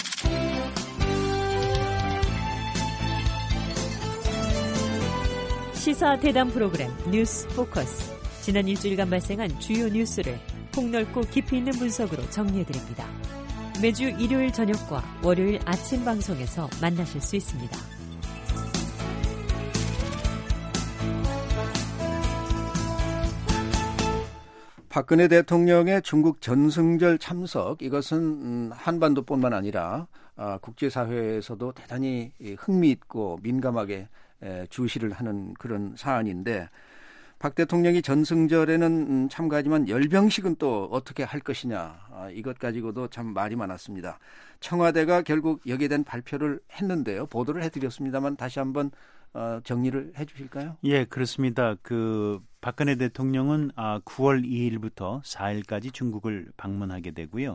시사 대담 프로그램 뉴스 포커스. 지난 일주일간 발생한 주요 뉴스를 폭넓고 깊이 있는 분석으로 정리해드립니다. 매주 일요일 저녁과 월요일 아침 방송에서 만나실 수 있습니다. 박근혜 대통령의 중국 전승절 참석, 이것은 한반도뿐만 아니라 국제사회에서도 대단히 흥미있고 민감하게 주시를 하는 그런 사안인데, 박 대통령이 전승절에는 참가하지만 열병식은 또 어떻게 할 것이냐, 이것 가지고도 참 말이 많았습니다. 청와대가 결국 여기에 대한 발표를 했는데요. 보도를 해드렸습니다만 다시 한번 정리를 해 주실까요? 예, 그렇습니다. 박근혜 대통령은 9월 2일부터 4일까지 중국을 방문하게 되고요.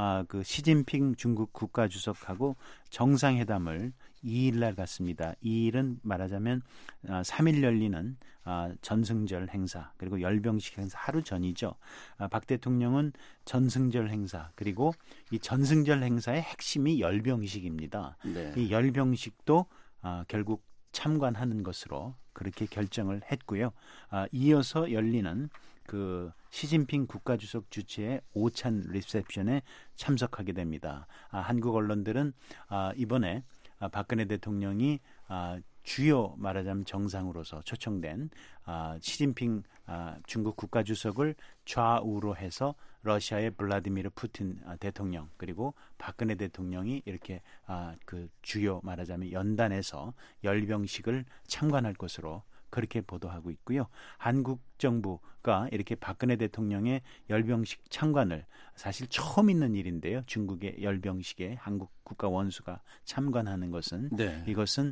시진핑 중국 국가주석하고 정상회담을 2일날 갔습니다. 2일은 말하자면 3일 열리는 전승절 행사 그리고 열병식 행사 하루 전이죠. 박 대통령은 전승절 행사 그리고 이 전승절 행사의 핵심이 열병식입니다. 네. 이 열병식도 결국 참관하는 것으로 그렇게 결정을 했고요. 이어서 열리는 시진핑 국가주석 주최의 오찬 리셉션에 참석하게 됩니다. 한국 언론들은 이번에 박근혜 대통령이 주요 말하자면 정상으로서 초청된 시진핑 중국 국가주석을 좌우로 해서 러시아의 블라디미르 푸틴 대통령 그리고 박근혜 대통령이 이렇게 주요 말하자면 연단에서 열병식을 참관할 것으로 그렇게 보도하고 있고요. 한국 정부가 이렇게 박근혜 대통령의 열병식 참관을 사실 처음 있는 일인데요. 중국의 열병식에 한국 국가 원수가 참관하는 것은 네. 이것은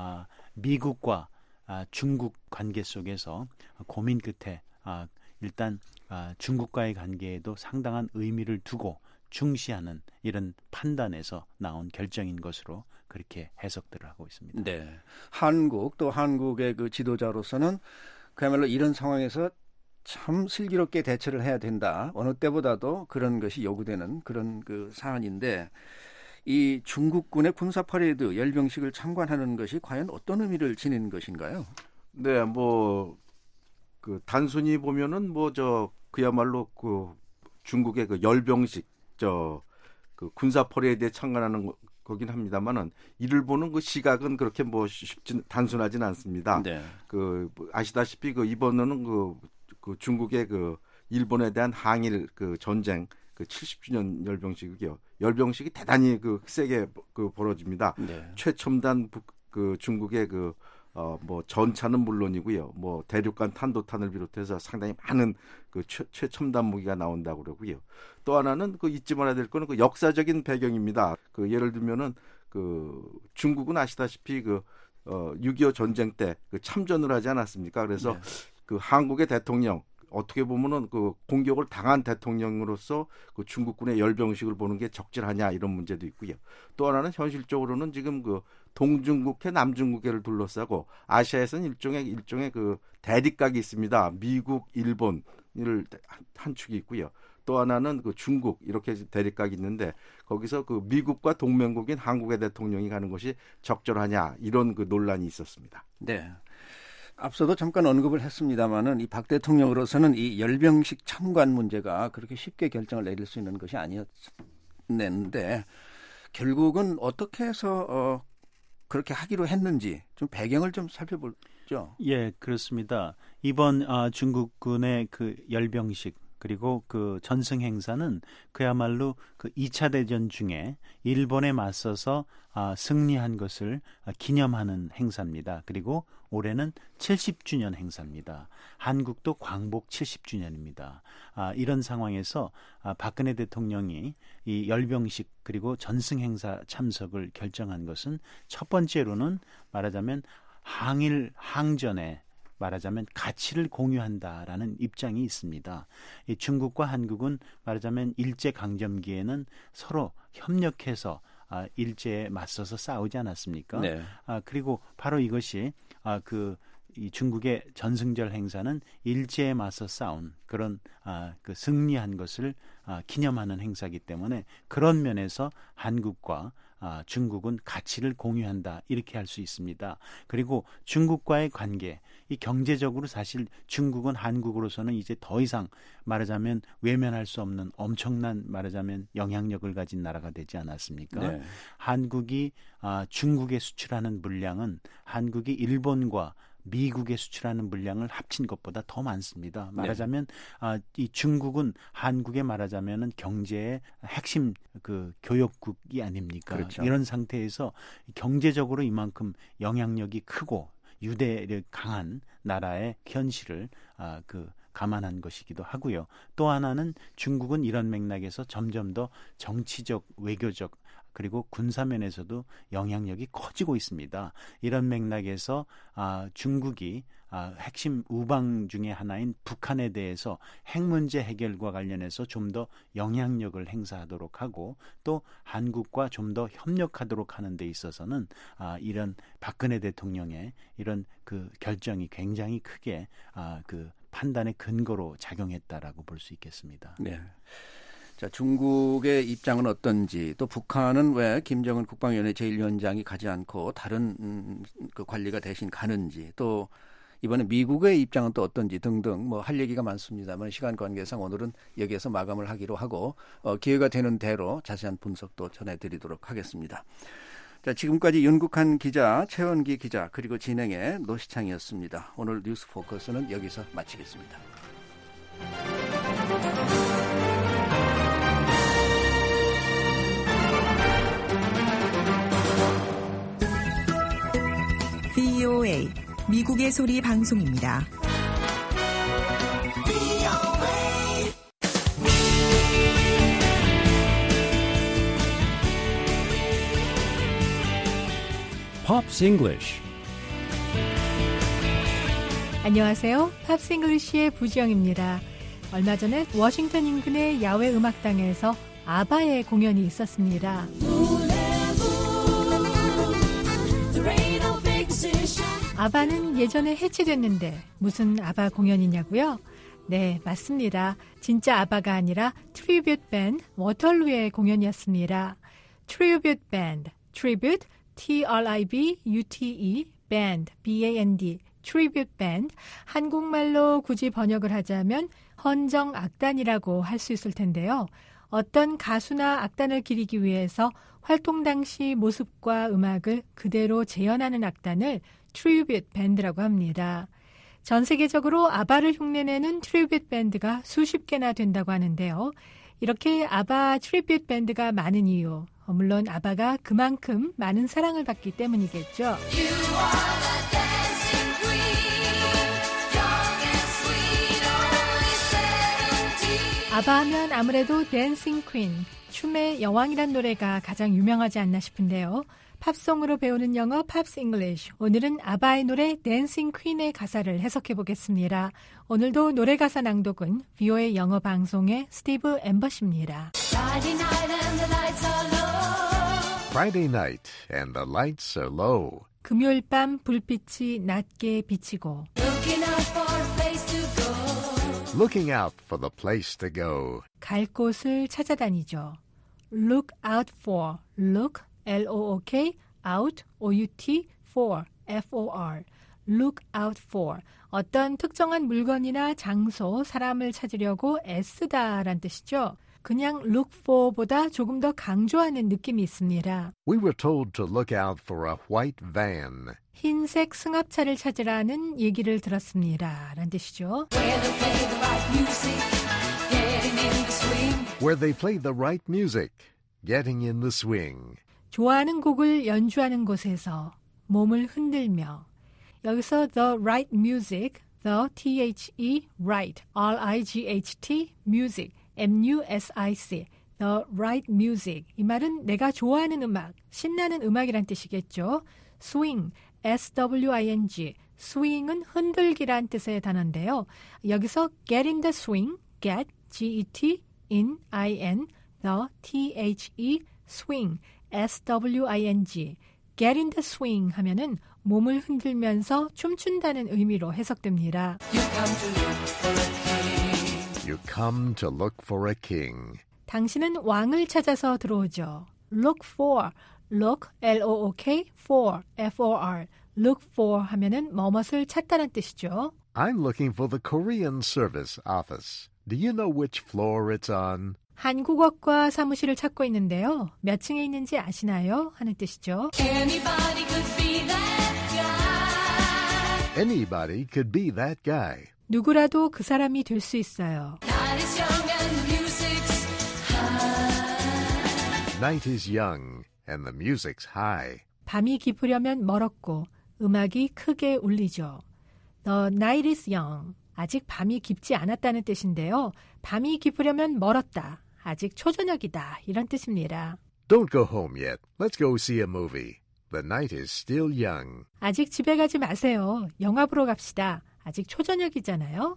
미국과 중국 관계 속에서 고민 끝에 일단 중국과의 관계에도 상당한 의미를 두고 중시하는 이런 판단에서 나온 결정인 것으로 그렇게 해석들을 하고 있습니다. 네, 한국 또 한국의 지도자로서는 그야말로 이런 상황에서 참 슬기롭게 대처를 해야 된다. 어느 때보다도 그런 것이 요구되는 그런 사안인데, 이 중국군의 군사 퍼레이드 열병식을 참관하는 것이 과연 어떤 의미를 지니는 것인가요? 네, 단순히 보면은 그야말로 중국의 열병식 군사 퍼레이드에 참관하는 거긴 합니다만은 이를 보는 시각은 그렇게 단순하진 않습니다. 네. 아시다시피 이번에는 중국의 일본에 대한 항일 전쟁 그 70주년 열병식이요. 열병식이 대단히 그 세게 그 벌어집니다. 네. 최첨단 그 중국의 그 뭐 전차는 물론이고요. 뭐 대륙간 탄도탄을 비롯해서 상당히 많은 그 최첨단 무기가 나온다고 그러고요. 또 하나는 그 잊지 말아야 될 거는 그 역사적인 배경입니다. 그 예를 들면은 그 중국은 아시다시피 그 6.25 전쟁 때 그 참전을 하지 않았습니까? 그래서 네. 그 한국의 대통령 어떻게 보면은 그 공격을 당한 대통령으로서 그 중국군의 열병식을 보는 게 적절하냐 이런 문제도 있고요. 또 하나는 현실적으로는 지금 그 동중국해, 남중국해를 둘러싸고 아시아에서는 일종의 그 대립각이 있습니다. 미국, 일본을 한 축이 있고요. 또 하나는 그 중국 이렇게 대립각이 있는데 거기서 그 미국과 동맹국인 한국의 대통령이 가는 것이 적절하냐 이런 그 논란이 있었습니다. 네. 앞서도 잠깐 언급을 했습니다마는 이 박 대통령으로서는 이 열병식 참관 문제가 그렇게 쉽게 결정을 내릴 수 있는 것이 아니었는데 결국은 어떻게 해서 그렇게 하기로 했는지 좀 배경을 좀 살펴보죠. 예, 그렇습니다. 이번 중국군의 그 열병식 그리고 그 전승 행사는 그야말로 그 2차 대전 중에 일본에 맞서서 승리한 것을 기념하는 행사입니다. 그리고 올해는 70주년 행사입니다. 한국도 광복 70주년입니다. 이런 상황에서 박근혜 대통령이 이 열병식 그리고 전승 행사 참석을 결정한 것은 첫 번째로는 말하자면 항일 항전에 말하자면 가치를 공유한다라는 입장이 있습니다. 이 중국과 한국은 말하자면 일제강점기에는 서로 협력해서 일제에 맞서서 싸우지 않았습니까? 네. 그리고 바로 이것이 이 중국의 전승절 행사는 일제에 맞서 싸운 그런 그 승리한 것을 기념하는 행사이기 때문에 그런 면에서 한국과 중국은 가치를 공유한다 이렇게 할 수 있습니다. 그리고 중국과의 관계, 이 경제적으로 사실 중국은 한국으로서는 이제 더 이상 말하자면 외면할 수 없는 엄청난 말하자면 영향력을 가진 나라가 되지 않았습니까? 네. 한국이 중국에 수출하는 물량은 한국이 일본과 미국에 수출하는 물량을 합친 것보다 더 많습니다. 말하자면 이 중국은 한국에 말하자면은 경제의 핵심 그 교역국이 아닙니까? 그렇죠. 이런 상태에서 경제적으로 이만큼 영향력이 크고 유대를 강한 나라의 현실을 감안한 것이기도 하고요. 또 하나는 중국은 이런 맥락에서 점점 더 정치적, 외교적 그리고 군사면에서도 영향력이 커지고 있습니다. 이런 맥락에서 중국이 핵심 우방 중에 하나인 북한에 대해서 핵 문제 해결과 관련해서 좀 더 영향력을 행사하도록 하고 또 한국과 좀 더 협력하도록 하는 데 있어서는 이런 박근혜 대통령의 이런 그 결정이 굉장히 크게 그 판단의 근거로 작용했다라고 볼 수 있겠습니다. 네. 자, 중국의 입장은 어떤지, 또 북한은 왜 김정은 국방위원회 제1위원장이 가지 않고 다른 그 관리가 대신 가는지, 또 이번에 미국의 입장은 또 어떤지 등등 뭐 할 얘기가 많습니다만 시간 관계상 오늘은 여기에서 마감을 하기로 하고 기회가 되는 대로 자세한 분석도 전해드리도록 하겠습니다. 자, 지금까지 윤국한 기자, 최원기 기자, 그리고 진행의 노시창이었습니다. 오늘 뉴스 포커스는 여기서 마치겠습니다. VOA 미국의 소리 방송입니다. Pops English. 안녕하세요. 팝스 잉글리시의 부지영입니다. 얼마 전에 워싱턴 인근의 야외 음악당에서 아바의 공연이 있었습니다. 아바는 예전에 해체됐는데 무슨 아바 공연이냐고요? 네, 맞습니다. 진짜 아바가 아니라 트리뷰트 밴드 워털루의 공연이었습니다. 트리뷰트 밴드, 트리뷰트, T-R-I-B-U-T-E, band, B-A-N-D, 트리뷰트 밴드, 한국말로 굳이 번역을 하자면 헌정 악단이라고 할 수 있을 텐데요. 어떤 가수나 악단을 기리기 위해서 활동 당시 모습과 음악을 그대로 재현하는 악단을 트리뷰트 밴드라고 합니다. 전 세계적으로 아바를 흉내내는 트리뷰트 밴드가 수십 개나 된다고 하는데요. 이렇게 아바 트리뷰트 밴드가 많은 이유, 물론 아바가 그만큼 많은 사랑을 받기 때문이겠죠. 아바 하면 아무래도 댄싱 퀸, 춤의 여왕이란 노래가 가장 유명하지 않나 싶은데요. 팝송으로 배우는 영어 팝스 잉글리쉬. 오늘은 아바의 노래 댄싱 퀸의 가사를 해석해 보겠습니다. 오늘도 노래 가사 낭독은 VOA 영어 방송의 스티브 엠버십니다. Friday night and the lights are low. 금요일 밤 불빛이 낮게 비치고 Looking out for the place to go. 갈 곳을 찾아다니죠. Look out for, look, L-O-O-K, out, O-U-T, for, F-O-R. Look out for. 어떤 특정한 물건이나 장소, 사람을 찾으려고 애쓰다란 뜻이죠. 그냥 look for보다 조금 더 강조하는 느낌이 있습니다. We were told to look out for a white van. 흰색 승합차를 찾으라는 얘기를 들었습니다. 라는 뜻이죠. Where they play the right music, getting in the swing. 좋아하는 곡을 연주하는 곳에서 몸을 흔들며 여기서 the right music, the T-H-E, right, R-I-G-H-T, music, M-U-S-I-C, the right music. 이 말은 내가 좋아하는 음악, 신나는 음악이란 뜻이겠죠. swing, S-W-I-N-G, swing은 흔들기란 뜻의 단어인데요. 여기서 get in the swing, get, G-E-T, in, I-N, the, T-H-E, swing, S-W-I-N-G, get in the swing 하면은 몸을 흔들면서 춤춘다는 의미로 해석됩니다. You come to look for a king. 당신은 왕을 찾아서 들어오죠. Look for, look, L-O-O-K, for, F-O-R. Look for 하면은 뭐뭇을 찾다는 뜻이죠. I'm looking for the Korean service office. Do you know which floor it's on? 한국어과 사무실을 찾고 있는데요. 몇 층에 있는지 아시나요? 하는 뜻이죠. Anybody could be that guy. 누구라도 그 사람이 될 수 있어요. Night is young and the music's high. 밤이 깊으려면 멀었고 음악이 크게 울리죠. The night is young. 아직 밤이 깊지 않았다는 뜻인데요. 밤이 깊으려면 멀었다. 아직 초저녁이다. 이런 뜻입니다. Don't go home yet. Let's go see a movie. The night is still young. 아직 집에 가지 마세요. 영화 보러 갑시다. 아직 초저녁이잖아요.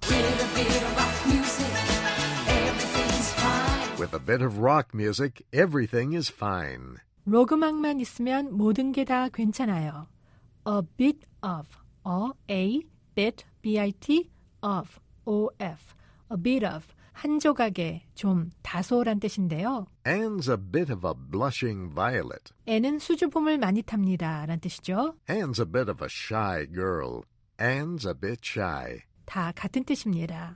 With a bit of rock music, everything is fine. 록 음악만 있으면 모든 게 다 괜찮아요. A bit of, a bit, B-I-T, of, O-F, a bit of, 한 조각의, 좀, 다소란 뜻인데요. Anne's a bit of a blushing violet. 애는 수줍음을 많이 탑니다. 란 뜻이죠. Anne's a bit of a shy girl. Anne's a bit shy. 다 같은 뜻입니다.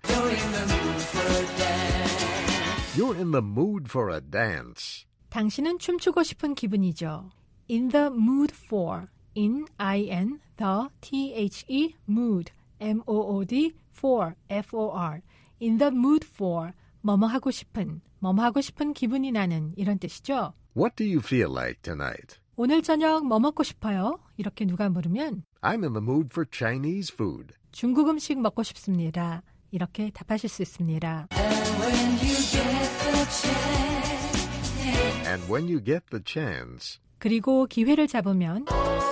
You're in the mood for a dance. 당신은 춤추고 싶은 기분이죠. In the mood for, in, I-N, the, T-H-E, mood, M-O-O-D, for, F-O-R. In the mood for, 뭐뭐 하고 싶은 기분이 나는 이런 뜻이죠. What do you feel like tonight? 오늘 저녁 뭐 먹고 싶어요? 이렇게 누가 물으면 I'm in the mood for Chinese food. 중국 음식 먹고 싶습니다. 이렇게 답하실 수 있습니다. And when you get the chance. 그리고 기회를 잡으면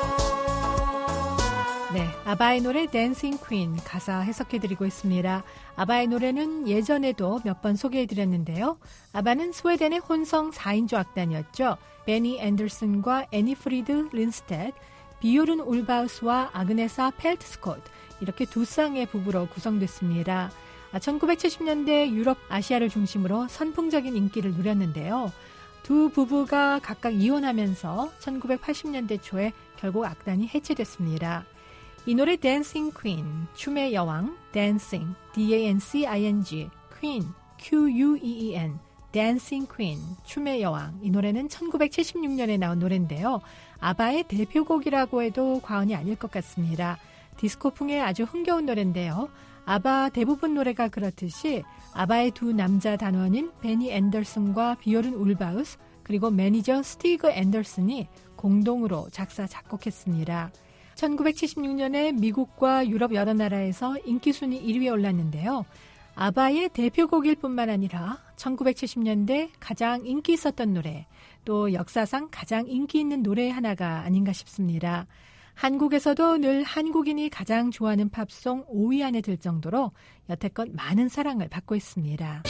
네, 아바의 노래 Dancing Queen 가사 해석해드리고 있습니다. 아바의 노래는 예전에도 몇 번 소개해드렸는데요. 아바는 스웨덴의 혼성 4인조 악단이었죠. 베니 앤더슨과 애니 프리드 린스텟, 비오른 울바우스와 아그네사 펠트스콧 이렇게 두 쌍의 부부로 구성됐습니다. 1970년대 유럽, 아시아를 중심으로 선풍적인 인기를 누렸는데요. 두 부부가 각각 이혼하면서 1980년대 초에 결국 악단이 해체됐습니다. 이 노래 Dancing Queen, 춤의 여왕, Dancing, D-A-N-C-I-N-G, Queen, Q-U-E-E-N, Dancing Queen, 춤의 여왕. 이 노래는 1976년에 나온 노래인데요. 아바의 대표곡이라고 해도 과언이 아닐 것 같습니다. 디스코풍의 아주 흥겨운 노래인데요. 아바 대부분 노래가 그렇듯이 아바의 두 남자 단원인 베니 앤더슨과 비오른 울바우스 그리고 매니저 스티그 앤더슨이 공동으로 작사 작곡했습니다. 1976년에 미국과 유럽 여러 나라에서 인기 순위 1위에 올랐는데요. 아바의 대표곡일 뿐만 아니라 1970년대 가장 인기 있었던 노래, 또 역사상 가장 인기 있는 노래 하나가 아닌가 싶습니다. 한국에서도 늘 한국인이 가장 좋아하는 팝송 5위 안에 들 정도로 여태껏 많은 사랑을 받고 있습니다.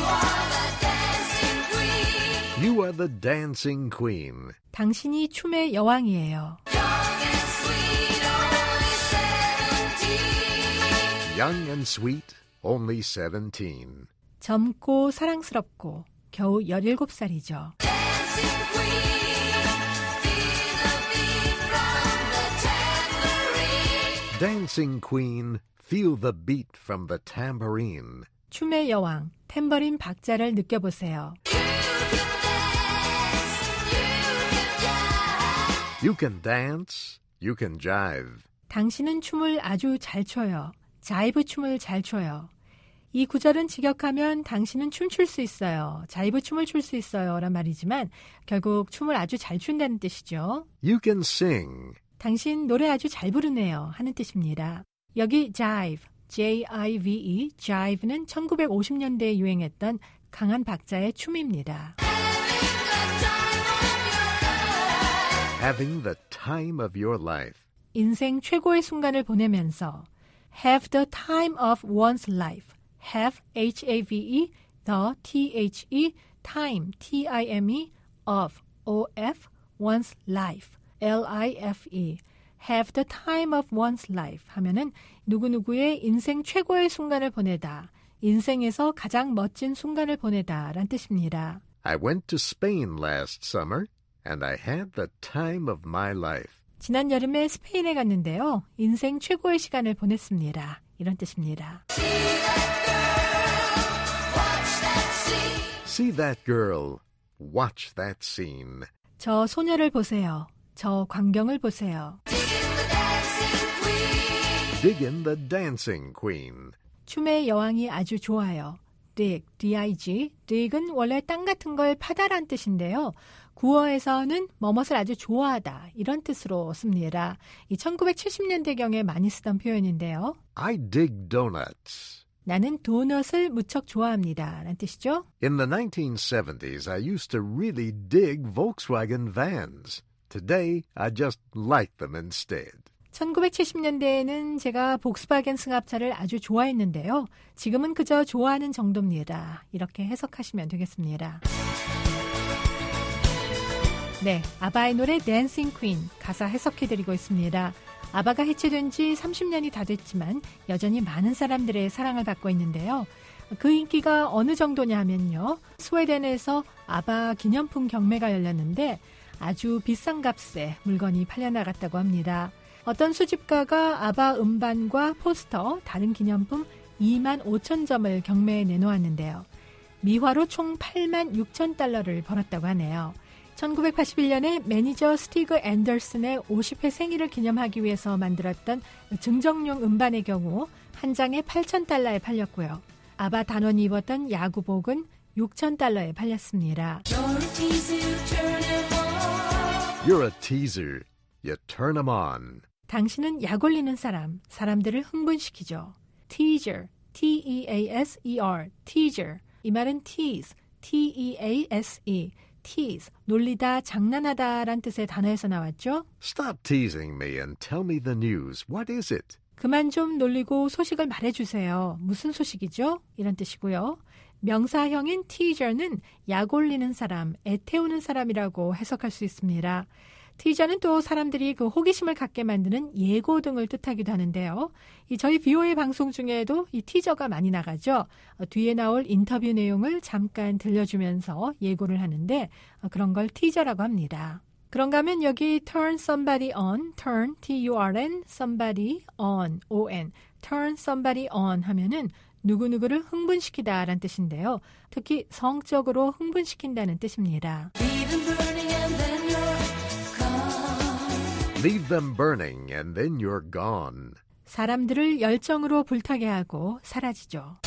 You are the dancing queen. 당신이 춤의 여왕이에요. Young and sweet, only 17. 젊고 사랑스럽고 겨우 17살이죠. Dancing queen, feel the beat from the tambourine. 춤의 여왕, 탬버린 박자를 느껴보세요. You can dance, you can jive. 당신은 춤을 아주 잘 춰요. 자이브 춤을 잘 춰요. 이 구절은 직역하면 당신은 춤출 수 있어요. 자이브 춤을 출 수 있어요. 란 말이지만 결국 춤을 아주 잘 춘다는 뜻이죠. You can sing. 당신 노래 아주 잘 부르네요. 하는 뜻입니다. 여기 jive, J-I-V-E, jive는 1950년대에 유행했던 강한 박자의 춤입니다. Having the time of your life. 인생 최고의 순간을 보내면서 have the time of one's life. have, H-A-V-E, the, T-H-E, time, T-I-M-E, of, O-F, one's life, L-I-F-E. have the time of one's life 하면은 누구누구의 인생 최고의 순간을 보내다. 인생에서 가장 멋진 순간을 보내다 라는 뜻입니다. I went to Spain last summer and I had the time of my life. 지난 여름에 스페인에 갔는데요. 인생 최고의 시간을 보냈습니다. 이런 뜻입니다. See that girl. Watch that scene. 저 소녀를 보세요. 저 광경을 보세요. Dig in the dancing queen. 춤의 여왕이 아주 좋아요. dig, D-I-G. dig은 원래 땅 같은 걸 파다란 뜻인데요. 구어에서는 뭐뭇을 아주 좋아하다 이런 뜻으로 씁니다. 이 1970년대경에 많이 쓰던 표현인데요. I dig donuts. 나는 도넛을 무척 좋아합니다. 라는 뜻이죠. In the 1970s, I used to really dig Volkswagen vans. Today, I just like them instead. 1970년대에는 제가 복스바겐 승합차를 아주 좋아했는데요. 지금은 그저 좋아하는 정도입니다. 이렇게 해석하시면 되겠습니다. 네, 아바의 노래 댄싱 퀸 가사 해석해드리고 있습니다. 아바가 해체된 지 30년이 다 됐지만 여전히 많은 사람들의 사랑을 받고 있는데요. 그 인기가 어느 정도냐 하면요. 스웨덴에서 아바 기념품 경매가 열렸는데 아주 비싼 값에 물건이 팔려나갔다고 합니다. 어떤 수집가가 아바 음반과 포스터, 다른 기념품 2만 5천 점을 경매에 내놓았는데요. 미화로 총 8만 6천 달러를 벌었다고 하네요. 1981년에 매니저 스티그 앤더슨의 50회 생일을 기념하기 위해서 만들었던 증정용 음반의 경우 한 장에 8천 달러에 팔렸고요. 아바 단원이 입었던 야구복은 6천 달러에 팔렸습니다. You're a teaser. You turn 'em on. 당신은 약 올리는 사람, 사람들을 흥분시키죠. teaser, T-E-A-S-E-R, teaser. 이 말은 tease, T-E-A-S-E, tease, 놀리다, 장난하다 란 뜻의 단어에서 나왔죠. Stop teasing me and tell me the news. What is it? 그만 좀 놀리고 소식을 말해주세요. 무슨 소식이죠? 이런 뜻이고요. 명사형인 teaser는 약 올리는 사람, 애태우는 사람이라고 해석할 수 있습니다. 티저는 또 사람들이 그 호기심을 갖게 만드는 예고 등을 뜻하기도 하는데요. 저희 VOA 방송 중에도 이 티저가 많이 나가죠. 뒤에 나올 인터뷰 내용을 잠깐 들려주면서 예고를 하는데 그런 걸 티저라고 합니다. 그런가 하면 여기 turn somebody on, turn, T-U-R-N, somebody on, O-N, turn somebody on 하면은 누구누구를 흥분시키다 라는 뜻인데요. 특히 성적으로 흥분시킨다는 뜻입니다. Leave them burning and then you're gone. 사람들을 열정으로 불타게 하고 사라지죠.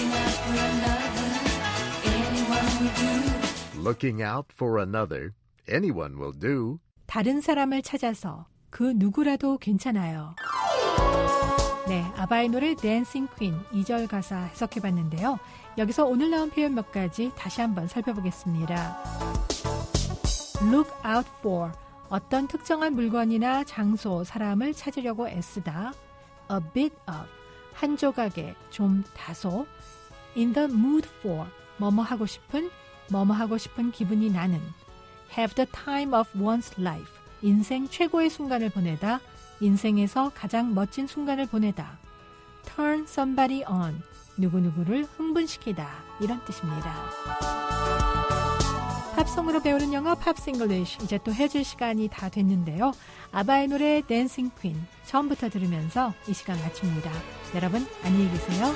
Looking out for another, anyone will do. 다른 사람을 찾아서 그 누구라도 괜찮아요. 네, 아바의 노래 댄싱 퀸 2절 가사 해석해봤는데요. 여기서 오늘 나온 표현 몇 가지 다시 한번 살펴보겠습니다. Look out for, 어떤 특정한 물건이나 장소, 사람을 찾으려고 애쓰다. A bit of, 한 조각의, 좀 다소. In the mood for, 뭐뭐 하고 싶은 기분이 나는. Have the time of one's life, 인생 최고의 순간을 보내다. 인생에서 가장 멋진 순간을 보내다. Turn somebody on, 누구누구를 흥분시키다. 이런 뜻입니다. 팝송으로 배우는 영어 팝스 잉글리쉬, 이제 또 헤어질 시간이 다 됐는데요. 아바의 노래 댄싱 퀸 처음부터 들으면서 이 시간 마칩니다. 여러분 안녕히 계세요.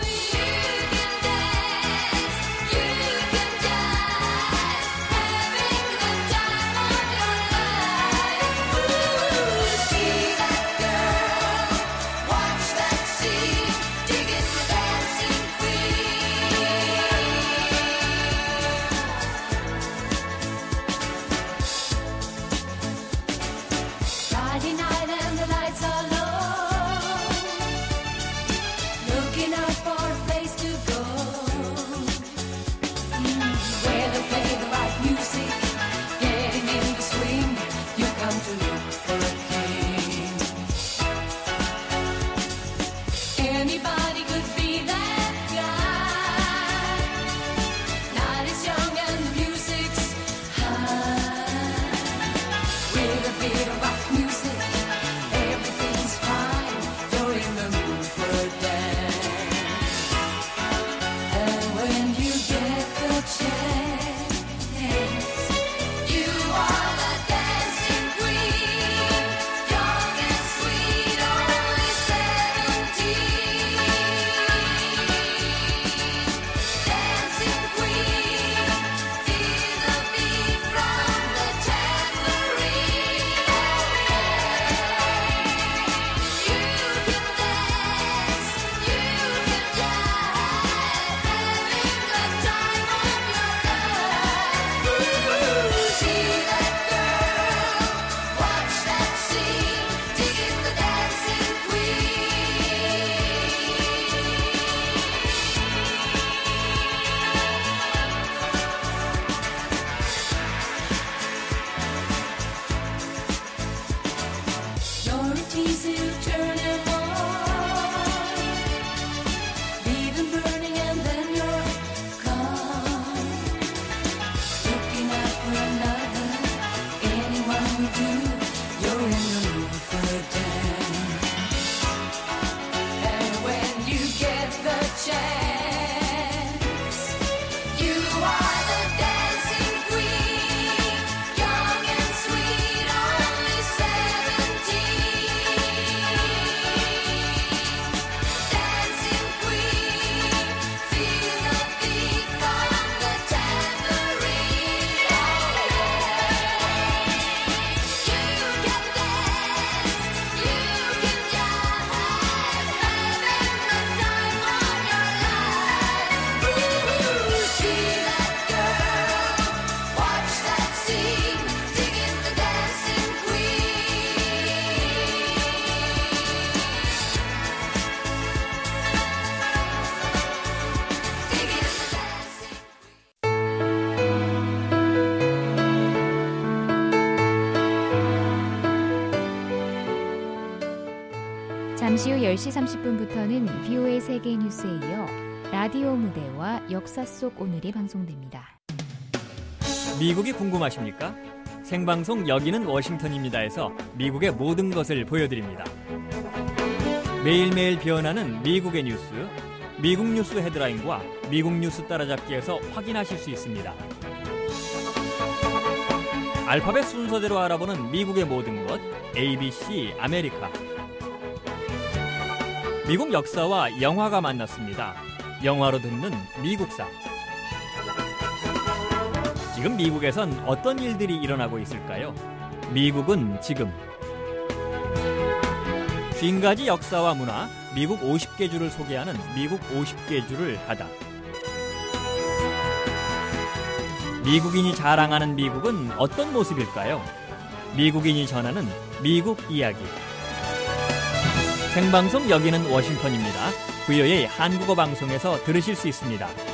잠시 후 10시 30분부터는 VOA 세계 뉴스에 이어 라디오 무대와 역사 속 오늘이 방송됩니다. 미국이 궁금하십니까? 생방송 여기는 워싱턴입니다에서 미국의 모든 것을 보여드립니다. 매일매일 변하는 미국의 뉴스, 미국 뉴스 헤드라인과 미국 뉴스 따라잡기에서 확인하실 수 있습니다. 알파벳 순서대로 알아보는 미국의 모든 것, ABC 아메리카. 미국 역사와 영화가 만났습니다. 영화로 듣는 미국사. 지금 미국에선 어떤 일들이 일어나고 있을까요? 미국은 지금. 50가지 역사와 문화, 미국 50개 주를 소개하는 미국 50개 주를 하다. 미국인이 자랑하는 미국은 어떤 모습일까요? 미국인이 전하는 미국 이야기. 생방송 여기는 워싱턴입니다. VOA 한국어 방송에서 들으실 수 있습니다.